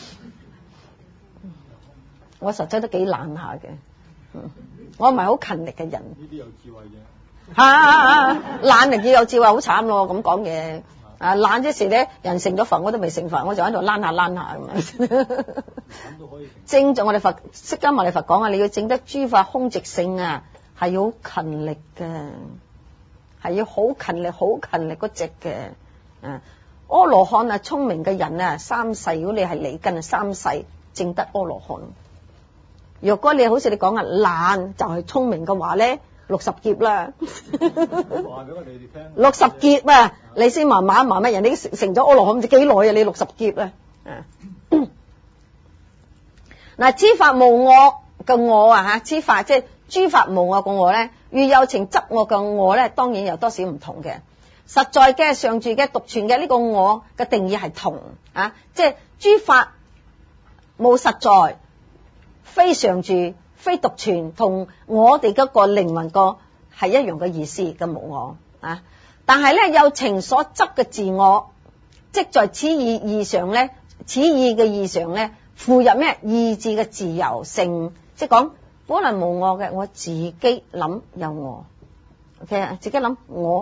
我實際都幾懶下嘅，我唔係好勤力嘅人。呢啲有智慧嘅，懶嚟叫有智慧，好慘咯咁講嘢。懶之時咧，人成咗佛，我都未成佛，我就喺度躝下咁樣。正就我哋佛釋迦牟尼佛講你要證得諸法空寂性係要好勤力嘅，係要好勤力嗰隻嘅。阿羅漢聰明嘅人三世，如果你係離根3世證得阿羅漢。若果你好似你講懶就係聰明嘅話咧，60劫啦。話俾我哋聽。60劫你先慢慢人哋成咗阿羅漢唔知幾耐你60劫啦。知法無我嘅我知法即係諸法無我嘅我咧，與有情執我嘅我咧，當然有多少唔同嘅。實在嘅、常住嘅、獨存嘅呢個我嘅定義係同即係諸法冇實在，非常住，非獨存，同我哋嗰個靈魂個係一樣嘅意思嘅無我但係咧有情所執嘅自我，即在此意上咧，此意嘅意上咧，附入咩意志嘅自由性，即係講本來無我嘅，我自己諗有我，OK 自己諗我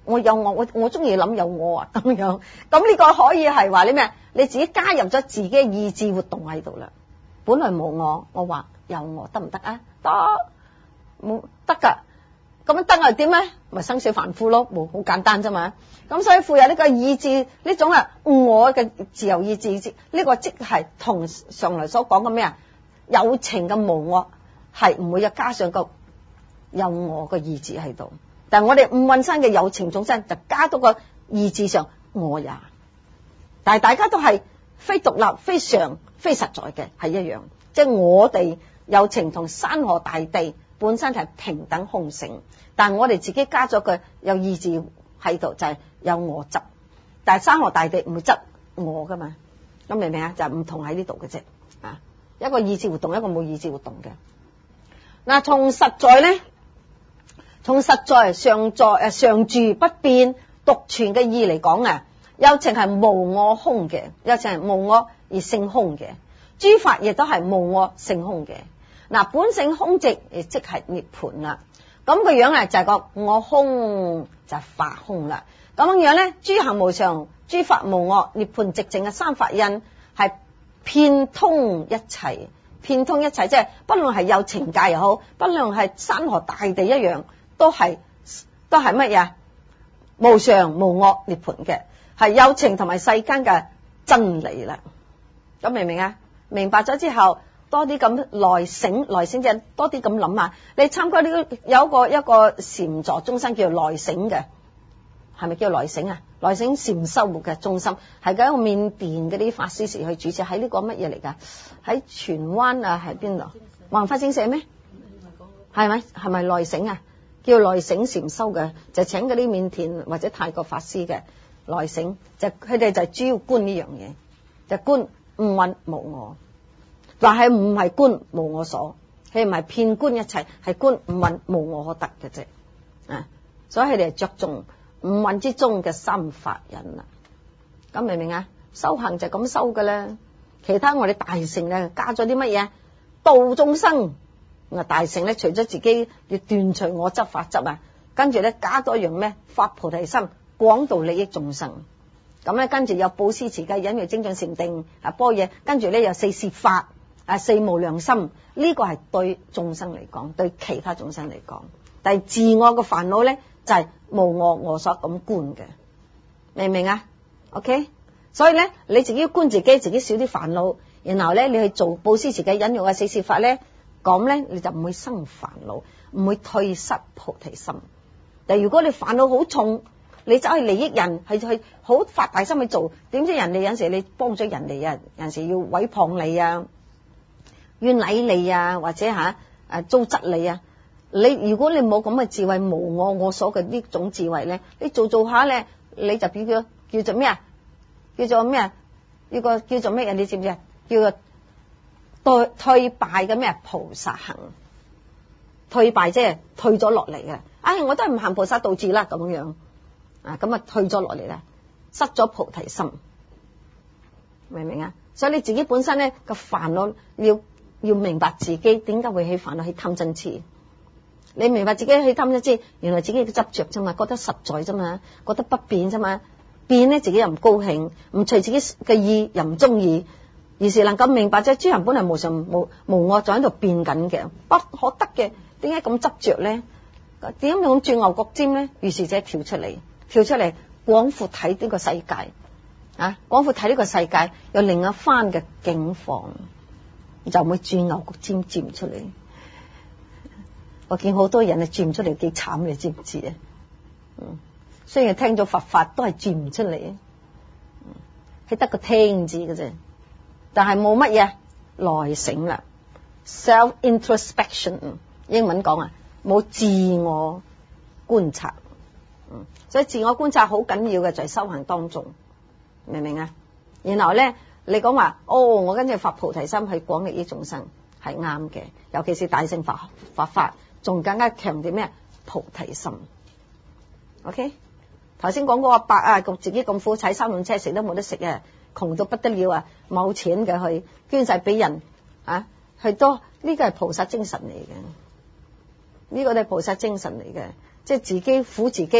我有我中意諗有我啊咁樣。咁呢個可以係話你咩？你自己加入咗自己嘅意志活動喺度啦。本來冇我話有我得唔得啊？得，冇得噶。咁樣得係點咧？咪生死凡夫咯，好簡單啫嘛。咁所以富有呢個意志呢種啊我嘅自由意志，呢個即係同上來所講嘅咩啊？有情嘅無我係唔會有加上個有我嘅意志喺度。但係我哋五蘊生嘅有情眾生就加多個意志上我也。但係大家都係非獨立、非常、非實在嘅，係一樣。即係我哋有情同山河大地本身係平等空性，但係我哋自己加咗個有意志喺度，就係有我執。但係山河大地唔會執我噶嘛，咁明唔明啊？就係唔同喺呢度嘅啫。啊，一個意志活動，一個冇意志活動嘅。嗱，從實在咧，從實在常住不變獨存嘅意嚟講啊，有情係無我空嘅，有情係無我而性空嘅，諸法亦都係無我性空嘅。嗱，本性空寂，即係涅槃啦。咁個樣啊，就係個我空就係法空啦。咁樣咧，諸行無常，諸法無我，涅槃寂靜嘅三法印係遍通一切，遍通一切，即係不論係有情界又好，不論係山河大地一樣，都係乜嘢？無常無我涅槃嘅，係有情同埋世間嘅真理啦。咁明唔明啊？明白咗之後，多啲咁來醒即係多啲咁諗下。你參加呢個有一個禪坐中心叫來醒嘅，係咪叫來醒啊？來醒禪修活嘅中心係喺一個緬甸嗰啲法師時去主持，喺呢個乜嘢嚟㗎？喺荃灣啊，喺邊度？華法精舍咩？係咪來醒啊？叫來醒禪修嘅，就請嗰啲緬甸或者泰國法師嘅來醒，就佢哋就主要觀呢樣嘢，就觀五蘊無我。但係唔係觀無我所，佢唔係遍觀一切，係觀五蘊無我可得嘅啫。啊，所以佢哋係着重五蘊之中嘅三法印啦。咁明唔明啊？修行就咁修嘅啦。其他我哋大乘咧加咗啲乜嘢？度眾生。大乘咧除咗自己要斷除我執法執啊，跟住咧加多樣咩？發菩提心，廣度利益眾生。咁咧跟住有布施持戒忍辱精進禪定啊般若，跟住咧有四攝法。四無量心，呢個係對眾生嚟講，對其他眾生嚟講。但係自我嘅煩惱咧，就係無我所咁觀嘅，明唔明啊 ？OK， 所以咧你自己要觀自己，自己少啲煩惱，然後咧你去做布施持戒忍辱啊四攝法咧，咁咧你就唔會生煩惱，唔會退失菩提心。但係如果你煩惱好重，你走去利益人，去好發大心去做，點知人哋有陣時你幫咗人哋啊，有陣時要毀謗你啊。怨禮你啊，或者糟質你啊，如果你冇咁嘅智慧，無我所嘅呢種智慧咧，你做下咧，你就變咗叫做咩啊？叫做咩啊？叫做咩啊？你知唔知啊？叫做退敗嘅咩菩薩行，退敗即係退咗落嚟嘅。我都係唔行菩薩道志啦，咁樣啊，咁啊退咗落嚟啦，失咗菩提心，明唔明啊？所以你自己本身咧個煩惱要明白自己點解會起煩惱，起貪嗔癡。你明白自己起貪嗔癡，原來自己嘅執着啫嘛，覺得實在啫嘛，覺得不變啫嘛，變咧自己又唔高興，唔隨自己嘅意又唔中意，而是能夠明白啫，諸行本來無常無我，就喺度變緊嘅，不可得嘅，點解咁執着咧？點解咁鑽牛角尖咧？於是者跳出嚟，廣闊睇呢個世界啊！廣闊睇呢個世界，有另一番嘅境況。就唔會鑽牛角尖，鑽唔出嚟。我見好多人鑽唔出嚟，幾慘，你知唔知啊？雖然聽咗佛法都係鑽唔出嚟，係得個聽字嘅啫。但係冇乜嘢內省啦 ，self introspection， 英文講啊，冇自我觀察。所以自我觀察好緊要嘅，就係修行當中，明唔明啊？然後咧。你講話我跟住發菩提心去廣利益眾生係啱嘅，尤其是大乘法仲更加強調咩？菩提心。OK， 頭先講嗰個阿伯啊，自己咁苦，踩三輪車食都冇得食啊，窮到不得了啊，冇錢嘅去捐晒俾人啊，去多呢個係菩薩精神嚟嘅，呢個都係菩薩精神嚟嘅，即係自己苦自己，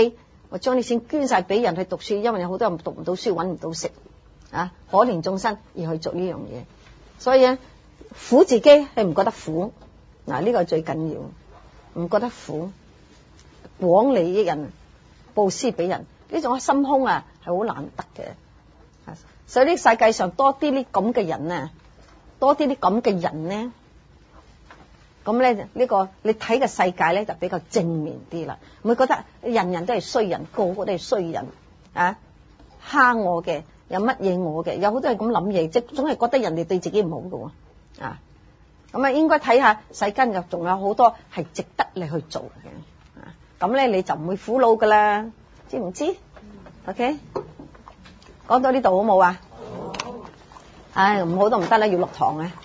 我將啲錢捐晒俾人去讀書，因為有好多人讀唔到書，搵唔到食啊，可憐眾生而去做呢樣嘢。所以咧，苦自己係唔覺得苦，嗱呢個係最緊要，唔覺得苦，廣利益人，布施俾人，呢種心胸啊係好難得嘅。所以呢世界上多啲啲咁嘅人啊，多啲啲咁嘅人咧，咁咧呢個你睇嘅世界咧就比較正面啲啦，唔會覺得人人都係衰人，個個都係衰人啊，蝦我嘅，有乜嘢我嘅，有好多人咁諗嘢，即係總係覺得人哋對自己唔好嘅啊。咁啊，應該睇下世間又仲有好多係值得你去做嘅啊。咁咧你就唔會苦惱噶啦，知唔知 ？OK， 講到呢度好冇啊？唉，唔好都唔得啦，要落堂啊！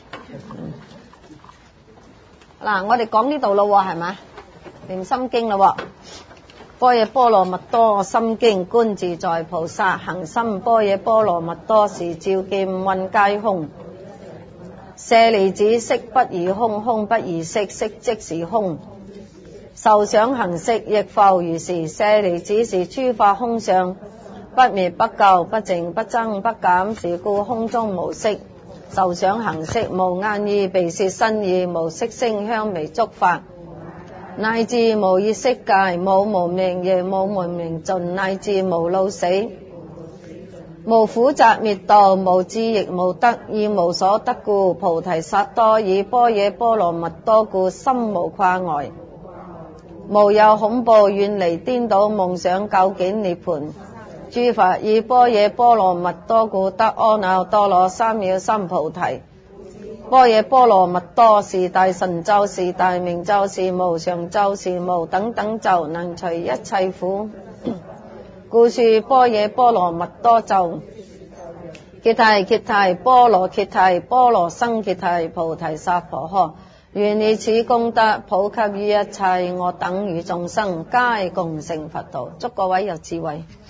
嗱，我哋講呢度咯，係嘛？念心經咯，般若波羅蜜多心經，觀自在菩薩行深般若波羅蜜多時，照見五蘊皆空。舍利子，色不異空，空不異色，色即是空。受想行識亦復如是，舍利子，是諸法空相，不滅不垢，不淨不增不減，是故空中無色。受想行識無眼耳鼻舌身意，無色聲香味觸法，乃至無意識界，無無明亦無無明盡，乃至無老死，無苦集滅道，無智亦無得，以無所得故，菩提薩埵以般若波羅蜜多故，心無掛礙，無有恐怖，遠離顛倒夢想，究竟涅槃。諸佛以般若波羅蜜多故，得阿耨多羅三藐三菩提。般若波羅蜜多是大神咒，是大明咒，是無上咒，是無等等咒，能除一切苦。故說般若波羅蜜多咒。揭諦揭諦波羅揭諦波羅僧揭諦菩提薩婆訶。願以此功德普及於一切我等與眾生，皆共成佛道。祝各位有智慧。